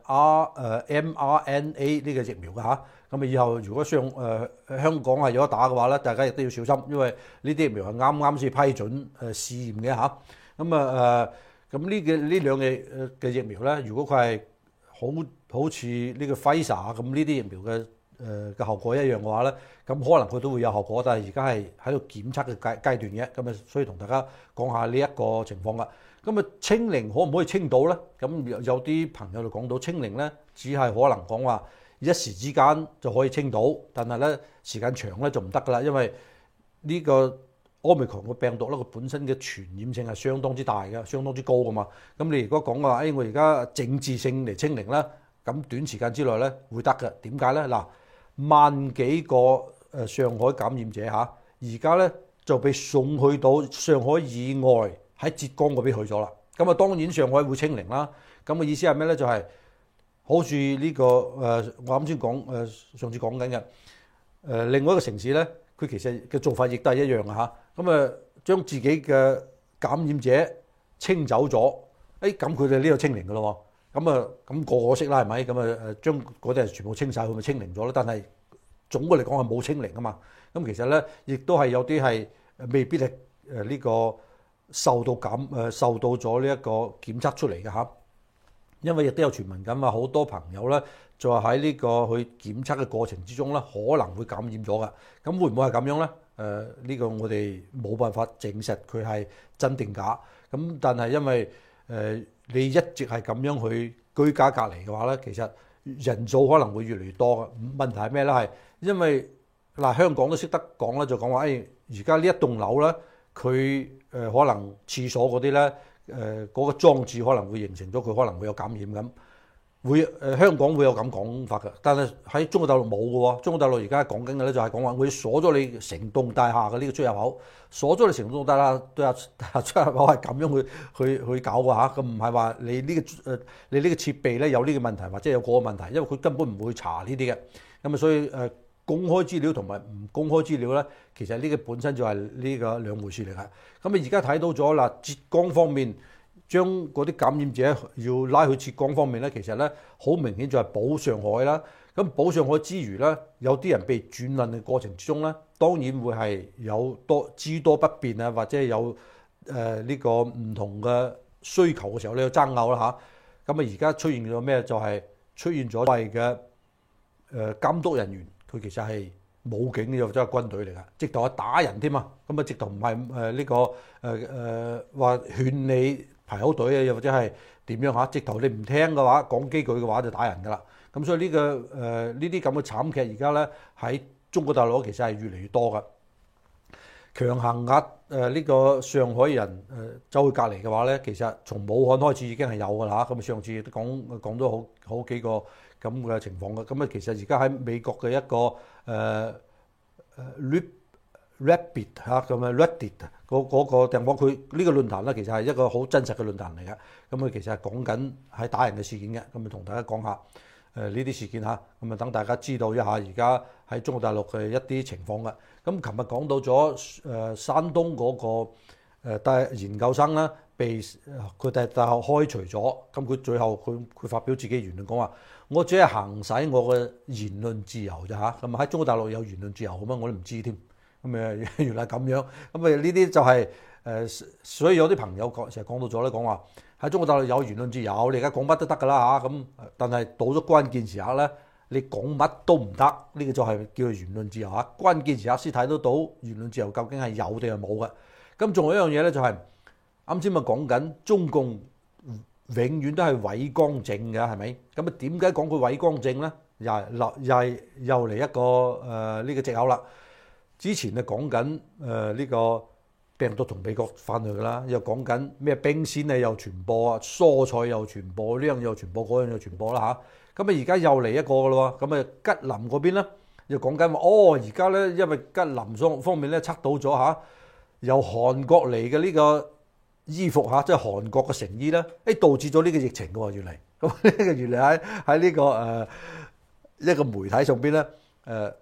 mRNA 呢個疫苗嘅嚇。咁以後如果香港係有得打嘅話咧，大家亦都要小心，因為呢啲疫苗係啱啱先批准試驗嘅嚇。咁呢兩嘅疫苗咧，如果佢係好似呢個輝沙咁呢啲疫苗嘅效果一樣嘅話咧，咁可能佢都會有效果，但係而家係喺度檢測嘅階段嘅，咁啊，所以同大家講下呢一個情況啦。咁啊，清零可唔可以清到咧？咁有啲朋友就講到清零咧，只係可能講話一時之間就可以清到，但係咧時間長咧就唔得噶啦，因為呢個Omicron 個病毒咧，佢本身嘅傳染性係相當之大嘅，相當之高噶嘛。咁你如果講話，我而家政治性嚟清零啦，咁短時間之內咧會得嘅。點解咧？嗱，萬幾個上海感染者嚇，而家咧就被送去到上海以外喺浙江嗰邊去咗啦。咁啊，當然上海會清零啦。咁嘅意思係咩咧？就係好似呢個我啱先講上次講緊嘅另外一個城市咧，佢其實嘅做法亦都係一樣嘅嚇。咁啊，將自己嘅感染者清走咗，咁佢哋呢度清零嘅咯喎。咁個個識啦，係咪？咁將嗰啲人全部清晒，佢咪清零咗咯。但係總嘅嚟講係冇清零啊嘛。咁其實咧，亦都係有啲係未必係呢個受到咗呢一個檢測出嚟嘅嚇。因為亦都有傳聞緊話，好多朋友咧就係喺呢個去檢測嘅過程之中咧，可能會感染咗㗎。咁會唔會係咁樣咧？呢個我哋冇辦法證實佢係真定假。咁但係因為你一直係咁樣去居家隔離嘅話咧，其實人數可能會越嚟越多嘅。問題係咩咧？係因為香港都識得講啦，就講話而家呢一棟樓咧，佢可能廁所嗰啲咧。嗰個裝置可能會形成咗，佢可能會有感染咁，香港會有咁講法嘅，但係喺中國大陸冇嘅喎。中國大陸而家講緊嘅咧就係講話會鎖咗你成棟大廈嘅呢個出入口，鎖咗你成棟大廈出入口係咁樣去搞嘅嚇。咁唔係話你呢個設備咧有呢個問題或者有嗰個問題，因為佢根本唔會查呢啲嘅。咁啊，所以公開資料同埋唔公開資料咧，其實呢個本身就係呢個兩回事嚟㗎。咁啊，而家睇到咗啦，浙江方面將嗰啲感染者要拉去浙江方面咧，其實咧好明顯就係保上海啦。咁保上海之餘咧，有啲人被轉運嘅過程之中咧，當然會係有諸多不便啊，或者有呢個唔同嘅需求嘅時候咧，有爭拗啦嚇。咁啊，而家出現咗咩？就係出現咗所謂嘅監督人員。佢其實係武警嘅，或者係軍隊嚟㗎，直頭係打人添啊！咁啊，直頭唔係呢個話勸你排好隊啊，又或者係點樣嚇？直頭你唔聽嘅話，講幾句嘅話就打人㗎啦。咁所以呢啲咁嘅慘劇而家咧喺中國大陸其實係越嚟越多㗎。強行壓呢個上海人走去隔離嘅話咧，其實從武漢開始已經係有㗎啦。咁上次都講咗好幾個咁嘅情況嘅。咁啊，其實而家喺美國嘅一個Reddit 嚇咁啊 Reddit 嗰個地方，佢呢個論壇咧其實係一個好真實嘅論壇嚟嘅。咁啊，其實係講緊係打人嘅事件嘅。咁啊，同大家講下呢啲事件嚇，咁啊等大家知道一下而家喺中國大陸嘅一啲情況嘅。咁琴日講到咗山東嗰個研究生啦，被佢大學開除咗。咁佢最後佢發表自己言論講話，我只係行使我嘅言論自由咋嚇。咁喺中國大陸有言論自由咁啊，我都唔知添。咁原來咁樣。咁啊呢啲就係所以有啲朋友成日講到咗咧，講話喺中國大陸有言論自由，你而家講乜都得㗎啦嚇。咁但係到咗關鍵時刻咧，你講乜都唔得，呢個就係叫做言論自由嚇。關鍵時刻先睇得到言論自由究竟係有定係冇嘅。咁仲有一樣嘢咧，就係啱先咪講緊中共永遠都係偉光正嘅，係咪？咁啊點解講佢偉光正咧？又嚟一個呢個藉口啦。之前啊講緊呢個病毒同美國翻去㗎啦，又講緊咩冰鮮啊又傳播啊，蔬菜又傳播，呢樣又傳播，嗰樣又傳播啦嚇。咁啊而家又嚟一個㗎咯喎。咁啊吉林嗰邊咧又講緊話，而家咧因為吉林方面咧測到咗嚇，由韓國嚟嘅呢個衣服嚇，即係韓國嘅成衣咧，導致咗呢個疫情㗎喎，原嚟。咁呢個原嚟喺呢個一個媒體上邊咧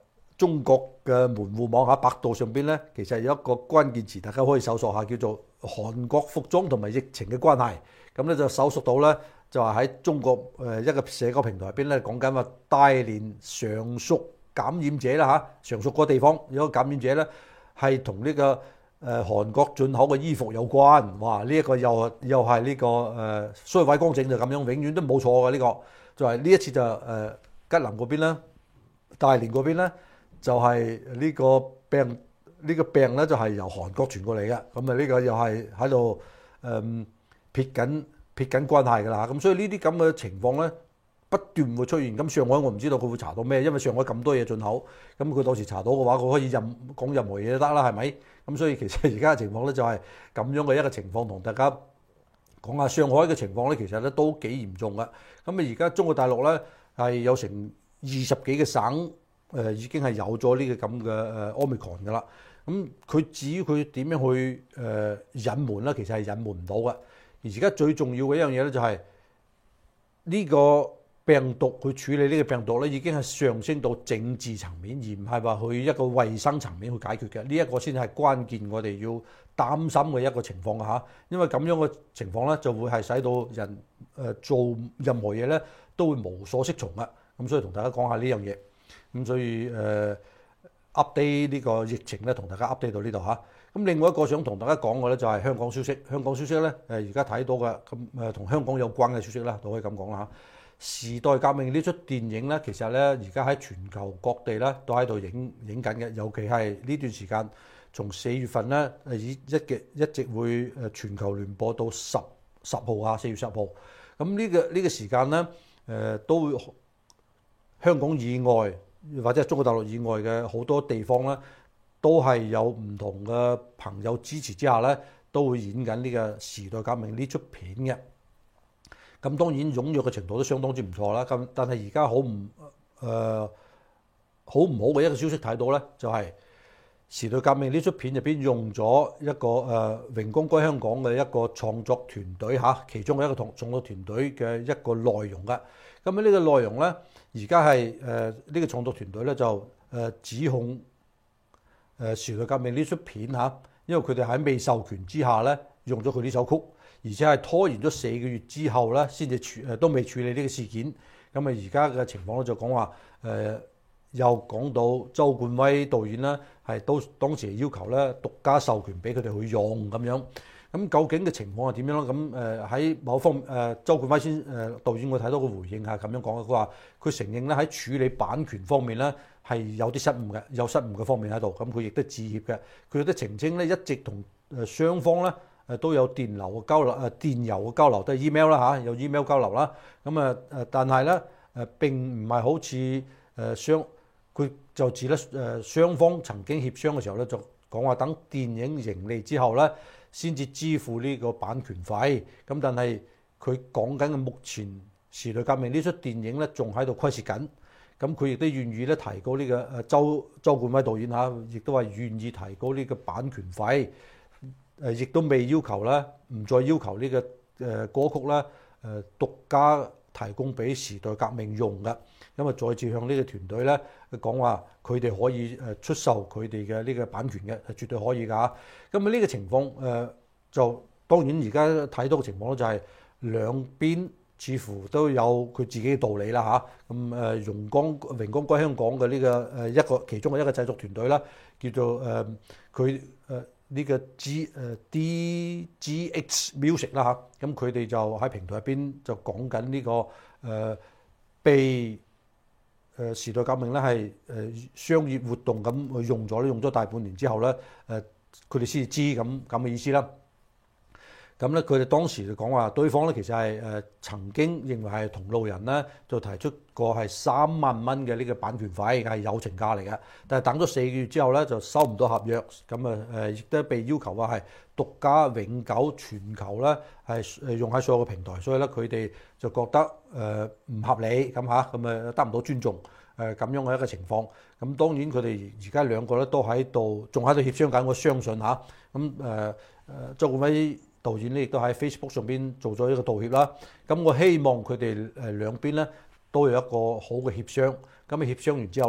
中國嘅門戶網百度上邊咧，其實有一個關鍵詞，大家可以搜索下，叫做韓國服裝同埋疫情嘅關係。咁咧就搜索到咧，就係喺中國一個社交平台入邊咧，講緊話大連常熟感染者啦常熟個地方有個感染者咧，係同呢個韓國進口嘅衣服有關。哇！呢一個又係呢個衰毀光正就咁樣，永遠都冇錯嘅呢個。就係呢一次就吉林嗰邊啦，大連嗰邊咧就係呢個病咧就係由韓國傳過嚟嘅。咁啊呢個又係喺度撇緊關係㗎啦。咁所以呢啲咁嘅情況咧不斷會出現。咁上海我唔知道佢會查到咩，因為上海咁多嘢進口，咁佢到時查到嘅話，佢可以講任何嘢都得啦，係咪？咁所以其實而家嘅情況咧就係咁樣嘅一個情況，同大家講下上海嘅情況咧，其實咧都幾嚴重㗎。咁啊而家中國大陸咧係有成20幾個省已經係有咗呢個咁嘅Omicron㗎啦。咁佢至於佢點樣去隱瞞咧，其實係隱瞞唔到嘅。而家最重要嘅一樣嘢咧就係呢個病毒去處理呢個病毒咧，已經係上升到政治層面，而唔係話去一個衛生層面去解決嘅。呢一個先係關鍵，我哋要擔心嘅一個情況嚇。因為咁樣嘅情況咧，就會係使到人做任何嘢咧都會無所適從嘅。咁所以同大家講下呢樣嘢。咁所以update 呢個疫情咧，同大家 update 到呢度嚇。咁另外一個想同大家講嘅咧，就係香港消息。香港消息咧而家睇到嘅咁同香港有關嘅消息啦，都可以咁講啦嚇。時代革命呢出電影咧，其實咧而家喺全球各地咧都喺度影緊嘅，尤其係呢段時間，從4月份咧一直會全球聯播到10號啊，4月10號。咁呢個時間咧都會香港以外或者係中國大陸以外嘅好多地方咧，都係有唔同嘅朋友支持之下咧，都會演緊呢個時代革命呢出片嘅。咁當然踴躍嘅程度都相當之唔錯啦。咁但係而家好唔好嘅一個消息睇到咧，就係時代革命呢出片入邊用咗一個榮光歸香港嘅一個創作團隊其中嘅一個創作團隊嘅一個內容㗎。咁呢個內容咧，而家係呢個創作團隊咧就指控時代革命呢出片因為佢哋喺未授權之下咧用咗佢呢首曲。而且係拖延咗4個月之後咧，先至都未處理呢個事件。咁啊，而家嘅情況咧就講話又講到周冠威導演咧係當時要求咧獨家授權俾佢哋去用咁樣。咁究竟嘅情況係點樣咧？咁喺某方周冠威導演我睇到個回應係咁樣講嘅，佢話佢承認咧喺處理版權方面咧係有啲失誤嘅，有失誤嘅方面喺度。咁佢亦都致歉嘅，佢亦都澄清咧一直同雙方咧都有電郵嘅交流，電郵嘅交流都係 email 啦有 email 交流啦。咁但係咧並唔係好似佢就指咧雙方曾經協商嘅時候咧，就講話等電影盈利之後咧，先至支付呢個版權費。咁但係佢講緊嘅目前時代革命呢出電影咧，仲喺度虧蝕緊。咁佢亦都願意咧提高呢個周冠威導演亦都話願意提高呢個版權費。亦都未要求咧，唔再要求呢個歌曲咧獨家提供俾時代革命用嘅。咁啊，再次向呢個團隊咧講話，佢哋可以出售佢哋嘅呢個版權嘅，係絕對可以㗎。咁呢個情況就當然而家睇到嘅情況咧，就係兩邊似乎都有佢自己嘅道理啦嚇。咁榮光歸香港嘅呢個其中嘅一個製作團隊啦，叫做佢呢個 DGX Music 啦嚇。咁佢哋就喺平台入邊就講緊呢個被時代革命咧係商業活動咁用咗大半年之後咧，佢哋先至知咁嘅意思啦。咁咧佢哋當時就講話，對方咧其實係曾經認為係同路人咧就提出過係3萬蚊嘅呢個版權費，係友情價嚟嘅。但係等咗4個月之後咧就收唔到合約，咁亦都被要求話係獨家永久全球咧係用喺所有嘅平台，所以咧佢哋就覺得唔合理咁嚇，咁得唔到尊重咁樣嘅一個情況。咁當然佢哋而家兩個咧都喺度，仲喺度協商緊。我相信嚇咁周冠威導演咧亦都喺 Facebook 上邊做咗一個道歉啦。咁我希望佢哋兩邊咧都有一個好嘅協商。咁協商完之後咧，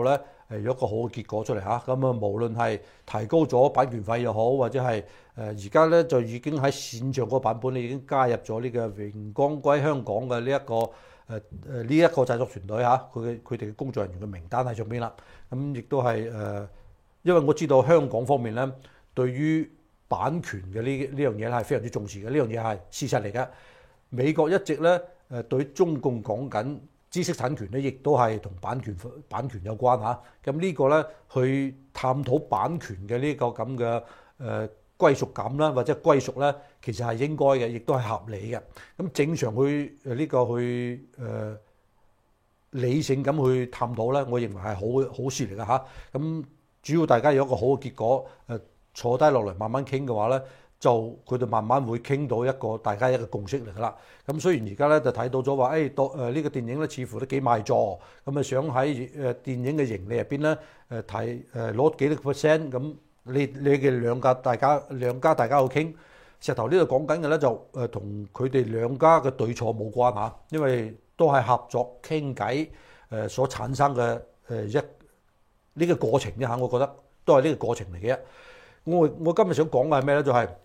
有一個好嘅結果出嚟嚇。咁啊，無論係提高咗版權費又好，或者係而家咧就已經喺線上嗰個版本已經加入咗呢個榮光歸香港嘅呢一個呢一個製作團隊嚇，佢哋嘅工作人員嘅名單喺上邊啦。咁亦都係因為我知道香港方面咧對於版權嘅呢樣嘢係非常之重視嘅，呢樣嘢係事實嚟嘅。美國一直咧對中共講緊知識產權咧，亦都係同版權有關嚇。咁呢個咧去探討版權嘅呢個咁嘅歸屬感啦，或者歸屬咧，其實係應該嘅，亦都係合理嘅。咁正常去呢個去理性咁去探討咧，我認為係好事嚟㗎嚇。咁主要大家有一個好嘅結果，坐低落嚟慢慢傾嘅話咧，就佢哋慢慢會傾到一個大家一個共識嚟㗎啦。咁雖然而家咧就睇到咗話，呢個電影咧似乎都幾賣座，咁啊想喺電影嘅盈利入邊咧攞幾多個 percent 咁。你嘅兩家大家去傾，石頭呢度講緊嘅咧就同佢哋兩家嘅對錯冇關嚇，因為都係合作傾偈所產生嘅呢個過程啫嚇，我覺得都係呢個過程嚟嘅。我今日想講嘅係咩咧？就係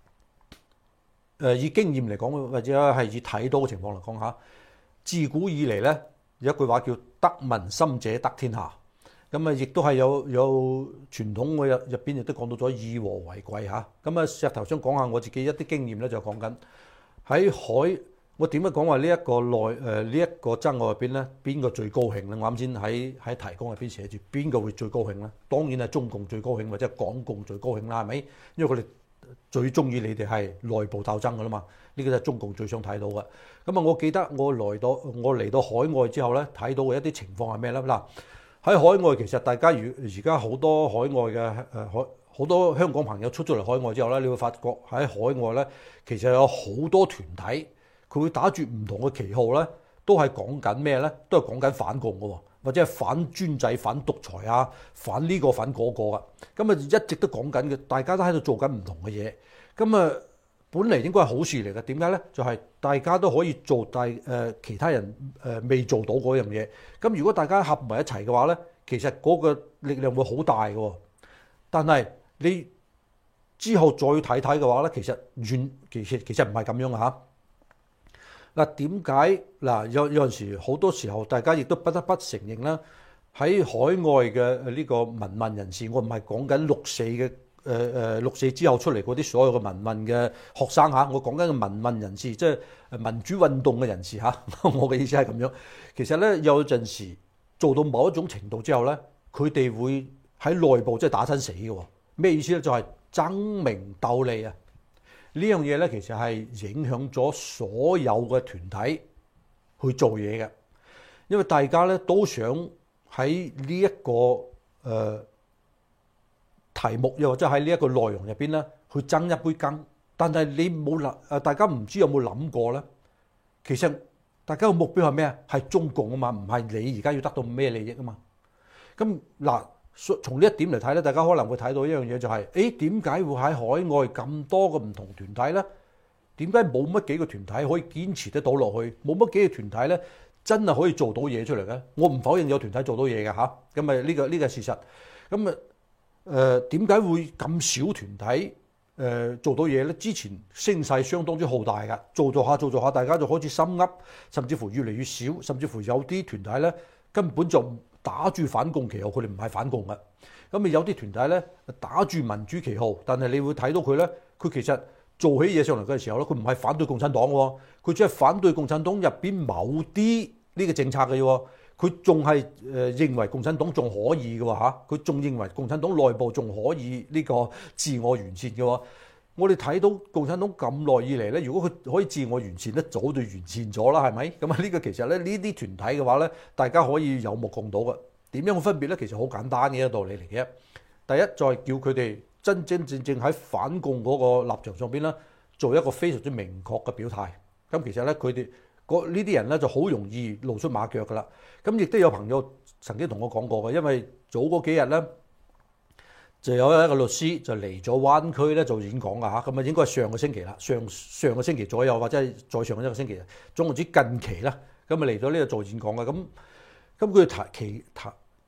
以經驗嚟講，或者係以睇到嘅情況嚟講嚇，自古以嚟咧有一句話叫得民心者得天下。咁啊，亦都係有傳統嘅入邊亦都講到咗以和為貴嚇。咁啊，石頭想講下我自己一啲經驗咧，就講緊喺海，我點樣講話呢一個呢一個爭拗入邊咧，邊個最高興咧？我啱先喺提綱入邊寫住邊個會最高興咧？當然係中共最高興，或者港共最高興啦，係咪？因為佢哋最中意你哋係內部鬥爭噶啦嘛，呢個就係中共最想睇到嘅。咁啊，我記得我嚟到海外之後咧，睇到嘅一啲情況係咩咧？嗱。喺海外其實大家而家好多海外嘅好多香港朋友出咗嚟海外之後咧，你會發覺喺海外咧，其實有好多團體，佢會打住唔同嘅旗號咧，都係講緊咩咧？都係講緊反共嘅喎，或者係反專制、反獨裁啊，反呢個反嗰個嘅。咁啊一直都講緊嘅，大家都喺度做緊唔同嘅嘢。咁啊本嚟應該係好事嚟嘅，點解咧？就係大家都可以做其他人未做到嗰樣嘢。咁如果大家合埋一齊嘅話咧，其實嗰個力量會好大嘅。但係你之後再睇睇嘅話咧，其實唔係咁樣嚇。嗱，點解嗱有陣時好多時候大家亦都不得不承認啦，喺海外嘅呢個民運人士，我唔係講緊6·4嘅。6·4之後出嚟嗰啲所有嘅民運嘅學生嚇，我講緊嘅民運人士，即係民主運動嘅人士嚇。我嘅意思係咁樣。其實咧有陣時做到某一種程度之後咧，佢哋會喺內部即係打親死嘅。咩意思咧？就係爭名鬥利啊！呢樣嘢咧其實係影響咗所有嘅團體去做嘢嘅，因為大家咧都想喺呢一個題目又或者喺呢一個內容入邊咧，去爭一杯羹。但係你冇諗，大家唔知有冇諗過咧？其實大家嘅目標係咩啊？係中共啊嘛，唔係你而家要得到咩利益啊嘛。咁嗱，從呢一點嚟睇咧，大家可能會睇到一樣嘢就係，點解會喺海外咁多個唔同團體咧？點解冇乜幾個團體可以堅持得到落去？冇乜幾個團體咧，真係可以做到嘢出嚟嘅？我唔否認有團體做到嘢嘅嚇，咁咪呢個係事實。咁啊。點解會咁少團體做到嘢咧？之前聲勢相當之浩大㗎，做下，大家就開始心噏，甚至乎越嚟越少，甚至乎有啲團體咧根本就打住反共旗號，佢哋唔係反共嘅。咁啊有啲團體咧打住民主旗號，但係你會睇到佢咧，佢其實做起嘢上嚟嘅時候咧，佢唔係反對共產黨喎，佢只係反對共產黨入邊某啲呢個政策嘅喎。佢仲係認為共產黨仲可以嘅喎嚇，佢仲認為共產黨內部仲可以呢個自我完善嘅喎。我哋睇到共產黨咁耐以嚟咧，如果佢可以自我完善咧，早就完善咗啦，係咪？咁啊呢個其實咧呢啲團體嘅話咧，大家可以有目共睹嘅。點樣嘅分別咧？其實好簡單嘅一個道理嚟嘅。第一，就係叫佢哋真真正正喺反共嗰個立場上邊咧，做一個非常之明確嘅表態。咁其實咧佢哋。呢啲人咧就好容易露出馬腳噶啦，咁亦都有朋友曾經同我講過嘅，因為早嗰幾日咧就有一個律師就嚟咗灣區咧做演講噶嚇，咁啊應該係上個星期啦，上個星期左右或者係再上一個星期，總之近期啦，咁啊嚟咗呢度做演講嘅，咁佢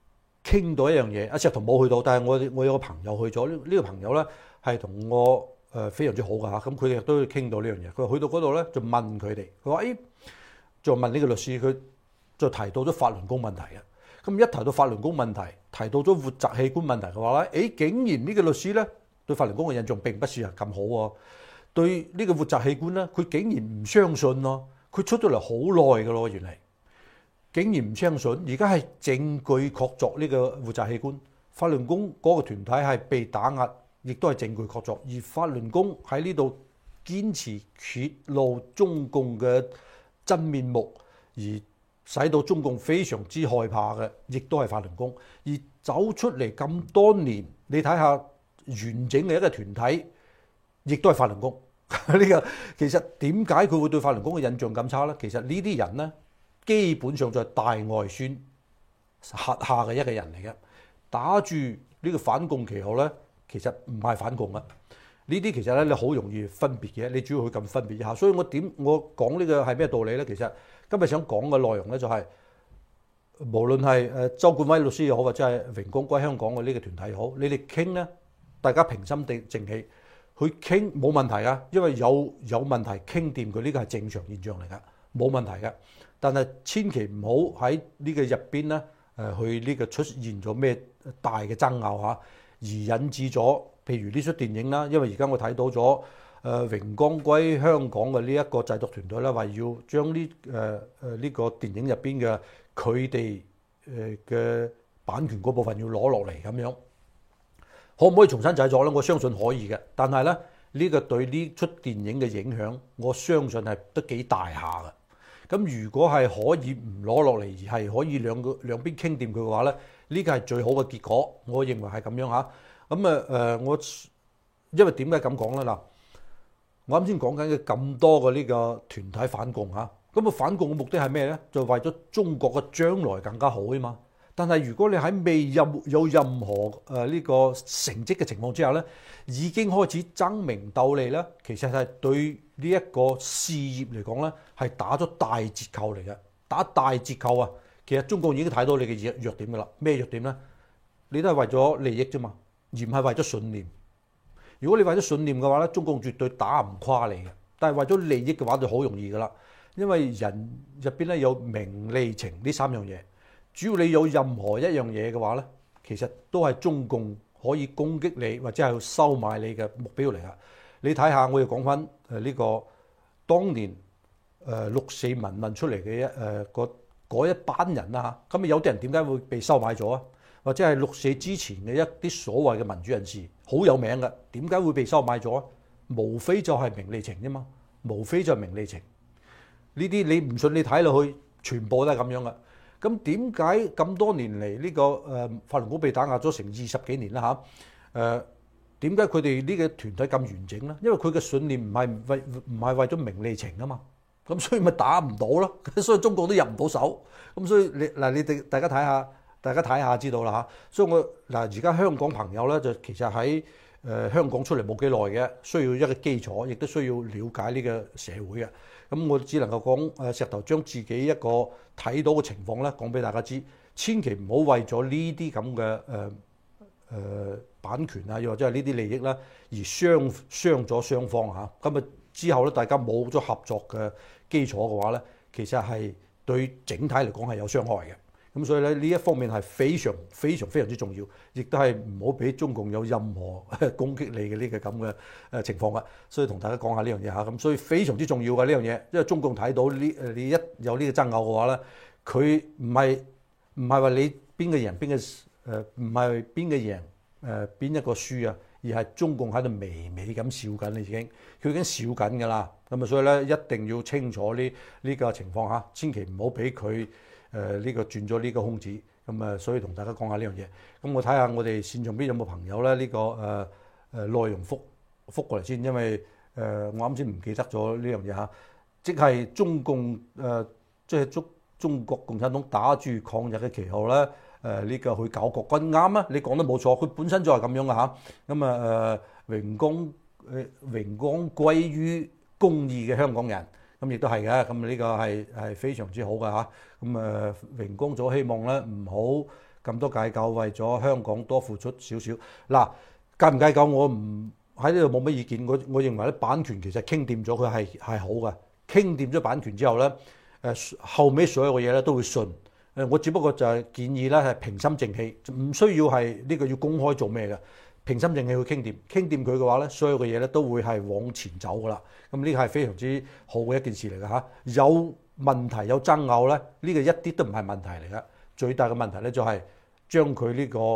傾到一樣嘢。阿石頭冇去到，但係我有個朋友去咗，呢個朋友咧係同我非常之好㗎嚇。咁佢哋都傾到呢樣嘢。佢話去到嗰度咧就問佢哋，佢話就問呢個律師，佢就提到咗法輪功問題嘅。咁一提到法輪功問題，提到咗活摘器官問題嘅話咧，竟然呢個律師咧對法輪功嘅印象並不是咁好喎。對呢個活摘器官咧，佢竟然唔相信咯。佢出咗嚟好耐㗎咯，原嚟竟然唔相信。而家係證據確鑿呢個活摘器官，法輪功嗰個團體係被打壓，亦都係證據確鑿。而法輪功喺呢度堅持揭露中共嘅真面目，而使到中共非常之害怕嘅，亦都係法輪功。而走出嚟咁多年，你睇下完整嘅一個團體，亦都係法輪功。呢個其實點解佢會對法輪功嘅印象咁差呢？其實呢啲人呢，基本上就係大外宣轄下嘅一個人嚟嘅，打住呢個反共旗號呢，其實唔係反共啊。呢啲其實咧你好容易分別嘅，你主要去咁分別一下。所以我講呢個係咩道理呢？其實今日想講嘅內容呢，就係無論係周冠威律師又好，或者係榮光歸香港嘅呢個團體好，你哋傾呢，大家平心靜氣去傾冇問題啊，因為有問題傾掂佢呢個係正常現象嚟㗎，冇問題㗎。但係千祈唔好喺呢個入邊呢，去呢個出現咗咩大嘅爭拗嚇，而引致咗譬如呢出電影啦。因為而家我睇到咗榮光歸香港嘅呢一個製作團隊咧，話要將呢個電影入邊嘅佢哋嘅版權嗰部分要攞落嚟咁樣。可唔可以重新製作呢？我相信可以嘅，但係咧呢個對呢出電影嘅影響，我相信係都幾大下嘅。咁如果係可以唔攞落嚟，而係可以兩邊傾掂佢嘅話咧，呢個係最好嘅結果。我認為係咁樣嚇。咁我因為點解咁講咧？嗱，我啱先講緊嘅咁多嘅呢個團體反共嚇，咁啊反共嘅目的係咩咧？就為咗中國嘅將來更加好啊嘛。但係如果你喺未有任何呢個成績嘅情況之下咧，已經開始爭名鬥利咧，其實係對呢一個事業嚟講咧係打咗大折扣嚟嘅。打大折扣啊！其實中國已經睇到你嘅弱點㗎啦。咩弱點咧？你都係為咗利益啫嘛，而唔係為咗信念。如果你為咗信念嘅話咧，中共絕對打唔垮你嘅。但係為咗利益嘅話就好容易㗎啦，因為人入邊咧有名利情呢三樣嘢。主要你有任何一樣嘢嘅話咧，其實都係中共可以攻擊你或者係收買你嘅目標嚟㗎。你睇下，我要講翻呢個當年六四民運出嚟嘅嗰一班人啦嚇。咁有啲人點解會被收買咗啊？或者係六四之前嘅一啲所謂嘅民主人士，好有名嘅，點解會被收買咗啊？無非就係名利情啫嘛，無非就係名利情。呢啲你唔信，你睇落去全部都係咁樣嘅。咁點解咁多年嚟呢個法輪功被打壓咗成20幾年啦嚇？點解佢哋呢個團體咁完整咧？因為佢嘅信念唔係為咗名利情啊嘛，咁所以咪打唔到咯。所以中國都入唔到手。咁所以你哋大家睇下知道啦嚇。所以我而家香港朋友咧就其實喺香港出嚟冇幾耐嘅，需要一個基礎，亦都需要了解呢個社會嘅。咁我只能夠講石頭將自己一個睇到嘅情況咧講俾大家知，千祈唔好為咗呢啲咁嘅版權啊，又或者係呢啲利益啦，而傷咗雙方嚇。咁啊之後咧，大家冇咗合作嘅基礎嘅話咧，其實係對整體嚟講係有傷害嘅。咁所以咧呢一方面係非常之重要，亦都係唔好俾中共有任何攻擊你嘅呢個咁嘅情況㗎。所以同大家講下呢樣嘢嚇，咁所以非常之重要嘅呢樣嘢，因為中共睇到你一有呢個爭拗嘅話咧，佢唔係話你邊個贏邊個唔係邊個贏邊一個輸啊，而係中共喺度微微咁笑緊，佢已經笑緊㗎啦。咁啊，所以咧一定要清楚呢個情況嚇，千祈唔好俾佢。呢個轉咗呢個空子，咁啊，所以同大家講下呢樣嘢。咁我睇下我哋線上邊有冇朋友咧？呢個內容覆過嚟先，因為我啱先唔記得咗呢樣嘢嚇，即係中共即係中國共產黨打住抗日嘅旗號咧，呢個去搞國軍啱啊！你講得冇錯，佢本身就係咁樣嘅嚇。咁啊榮光歸於公義嘅香港人。咁亦都係嘅，咁呢個係非常之好嘅嚇。咁榮光組希望咧唔好咁多戒狗為咗香港多付出少少。嗱，戒唔戒狗我唔喺呢度冇乜意見。我認為咧版權其實傾掂咗佢係好嘅，傾掂咗版權之後咧，後尾所有嘅嘢咧都會順。我只不過就係建議咧係平心靜氣，唔需要係呢個要公開做咩嘅。平心靜氣去傾掂佢嘅話咧，所有嘅嘢咧都會係往前走噶啦。咁呢個係非常之好嘅一件事嚟㗎嚇。有問題有爭拗咧，呢個一啲都唔係問題嚟㗎。最大嘅問題咧就係將佢呢個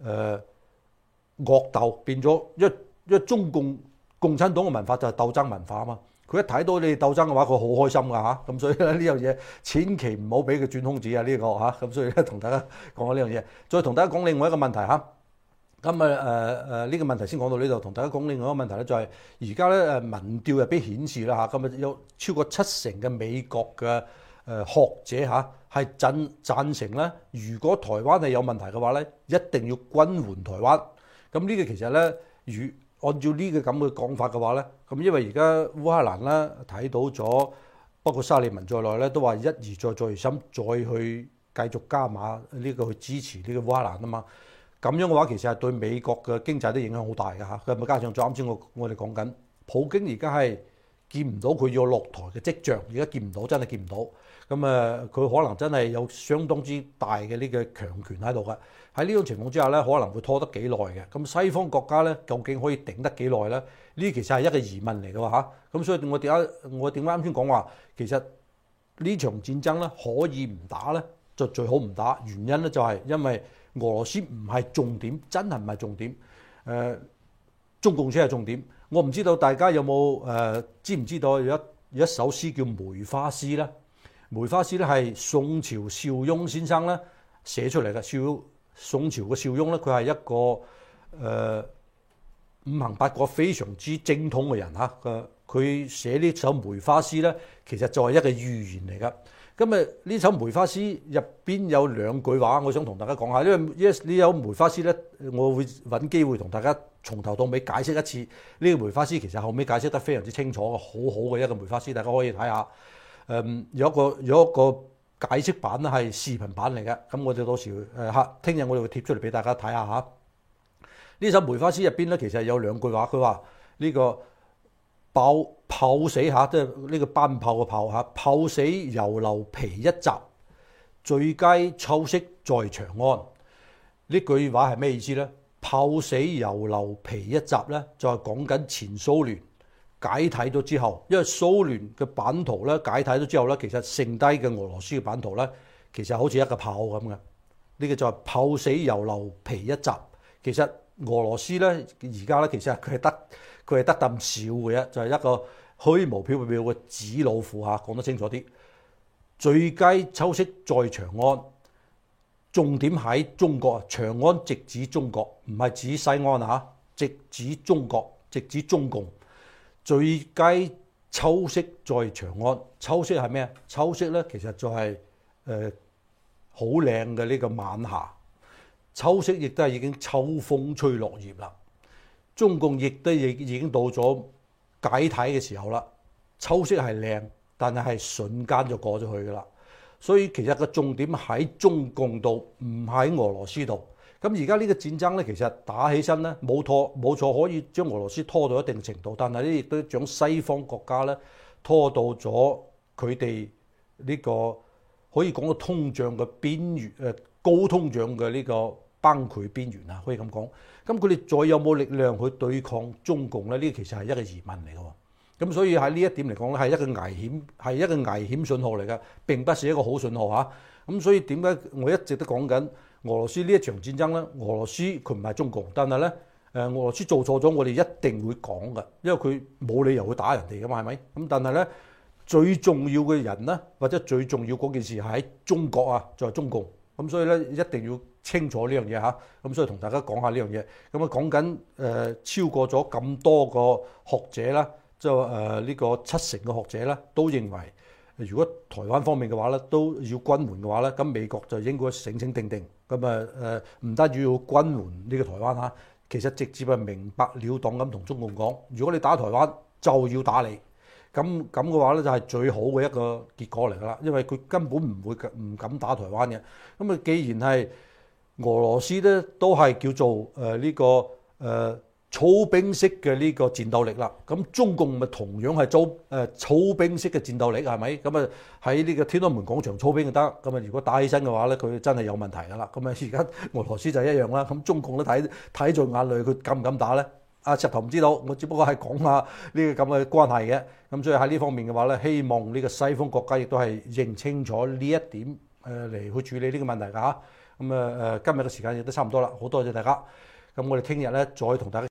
惡鬥變咗，因為中共產黨嘅文化就係鬥爭文化啊嘛。佢一睇到你鬥爭嘅話，佢好開心㗎嚇。咁所以咧呢樣嘢千祈唔好俾佢轉空子啊呢個嚇。咁所以咧同大家講下呢樣嘢，再同大家講另外一個問題嚇。咁呢個問題先講到呢度，同大家講另外一個問題咧，就係而家咧民調入邊顯示啦嚇，咁有超過70%嘅美國嘅學者嚇係贊成咧，如果台灣係有問題嘅話咧，一定要軍援台灣。咁呢個其實咧，按照呢個咁嘅講法嘅話咧，咁因為而家烏克蘭咧睇到咗，包括沙利文在內咧都話一而再再而三再去繼續加碼呢個去支持呢個烏克蘭啊嘛。咁樣嘅話，其實係對美國嘅經濟都影響好大嘅嚇。咁啊，加上咗啱先我哋講緊，普京而家係見唔到佢要落台嘅跡象，而家見唔到，真係見唔到。咁佢可能真係有相當之大嘅呢個強權喺度嘅。喺呢種情況之下咧，可能會拖得幾耐嘅。咁西方國家咧，究竟可以頂得幾耐咧？呢其實係一個疑問嚟嘅嚇。咁所以我點解啱先講話，其實呢場戰爭咧可以唔打咧，就最好唔打。原因咧就係因為俄羅斯唔係重點，真係唔係重點。中共先係重點。我唔知道大家有冇知唔知道有一首詩叫《梅花詩》咧？《梅花詩》咧係宋朝邵雍先生咧寫出嚟嘅。宋朝嘅邵雍咧，佢係一個五行八卦非常之精通嘅人嚇。佢寫呢首《梅花詩》咧，其實就係一個預言嚟㗎。咁呢首梅花詩入邊有兩句話，我想同大家講下。因為呢首梅花詩咧，我會揾機會同大家從頭到尾解釋一次。呢個梅花詩其實後尾解釋得非常之清楚嘅，好好嘅一個梅花詩，大家可以睇下。有一個解釋版咧係視頻版嚟嘅，咁我哋到時聽日我哋會貼出嚟俾大家睇下嚇。呢首梅花詩入邊咧，其實有兩句話，佢話呢個炮死嚇，即係呢個班炮嘅炮嚇，炮死猶留皮一襲，最佳秋色在長安。呢句話係咩意思咧？炮死猶留皮一襲咧，就係講緊前蘇聯解體咗之後，因為蘇聯嘅版圖咧解體咗之後咧，其實剩低嘅俄羅斯嘅版圖咧，其實好似一個炮咁嘅。呢個就係炮死猶留皮一襲。其實俄羅斯咧而家咧，其實佢係得咁少嘅啫，就係一個虛無縹緲嘅紙老虎嚇。講得清楚啲，最佳秋色在長安，重點喺中國啊。長安直指中國，唔係指西安嚇，直指中國，直指中共。最佳秋色在長安，秋色係咩啊？秋色咧其實就係好靚嘅呢個晚霞。秋色亦都係已經秋風吹落葉啦。中共亦都已經到咗解體嘅時候啦。秋色係靚，但係瞬間就過咗去噶啦。所以其實個重點喺中共度，唔喺俄羅斯度。咁而家呢個戰爭咧，其實打起身咧冇錯，可以將俄羅斯拖到一定程度，但係咧亦都將西方國家咧拖到咗佢哋呢個可以講到通脹嘅邊緣，高通脹嘅呢個崩潰邊緣啊，可以咁講。咁佢哋再有冇力量去對抗中共咧？呢個其實係一個疑問嚟嘅。咁所以喺呢一點嚟講咧，係一個危險信號嚟嘅，並不是一個好信號嚇。咁所以點解我一直都講緊俄羅斯呢一場戰爭咧？俄羅斯佢唔係中共，但係咧俄羅斯做錯咗，我哋一定會講嘅，因為佢冇理由去打人哋㗎嘛，係咪？咁但係咧最重要嘅人咧，或者最重要嗰件事係喺中國啊，就係中共。咁所以咧一定要清楚呢樣嘢嚇。咁所以同大家講下呢樣嘢。咁啊講緊超過咗咁多個學者啦，就呢個70%嘅學者咧都認為，如果台灣方面嘅話咧都要軍援嘅話咧，咁美國就應該醒醒定定。咁唔單止要軍援呢個台灣嚇，其實直接係明白了當咁同中共講，如果你打台灣就要打你。咁嘅話咧就係最好嘅一個結果嚟㗎啦，因為佢根本唔敢打台灣嘅。咁既然係俄羅斯咧都係叫做操兵式嘅呢個戰鬥力啦，咁中共咪同樣係操兵式嘅戰鬥力係咪？咁啊喺呢個天安門廣場操兵就得，咁啊如果打起身嘅話咧，佢真係有問題㗎啦。咁啊而家俄羅斯就一樣啦，咁中共都睇在眼裏，佢敢唔敢打咧？阿石頭唔知道，我只不過係講下呢個咁嘅關係嘅。咁所以喺呢方面嘅話咧，希望呢個西方國家亦都係認清楚呢一點嚟去處理呢個問題㗎嚇。咁今日嘅時間亦都差唔多啦，好多謝大家。咁我哋聽日咧再同大家。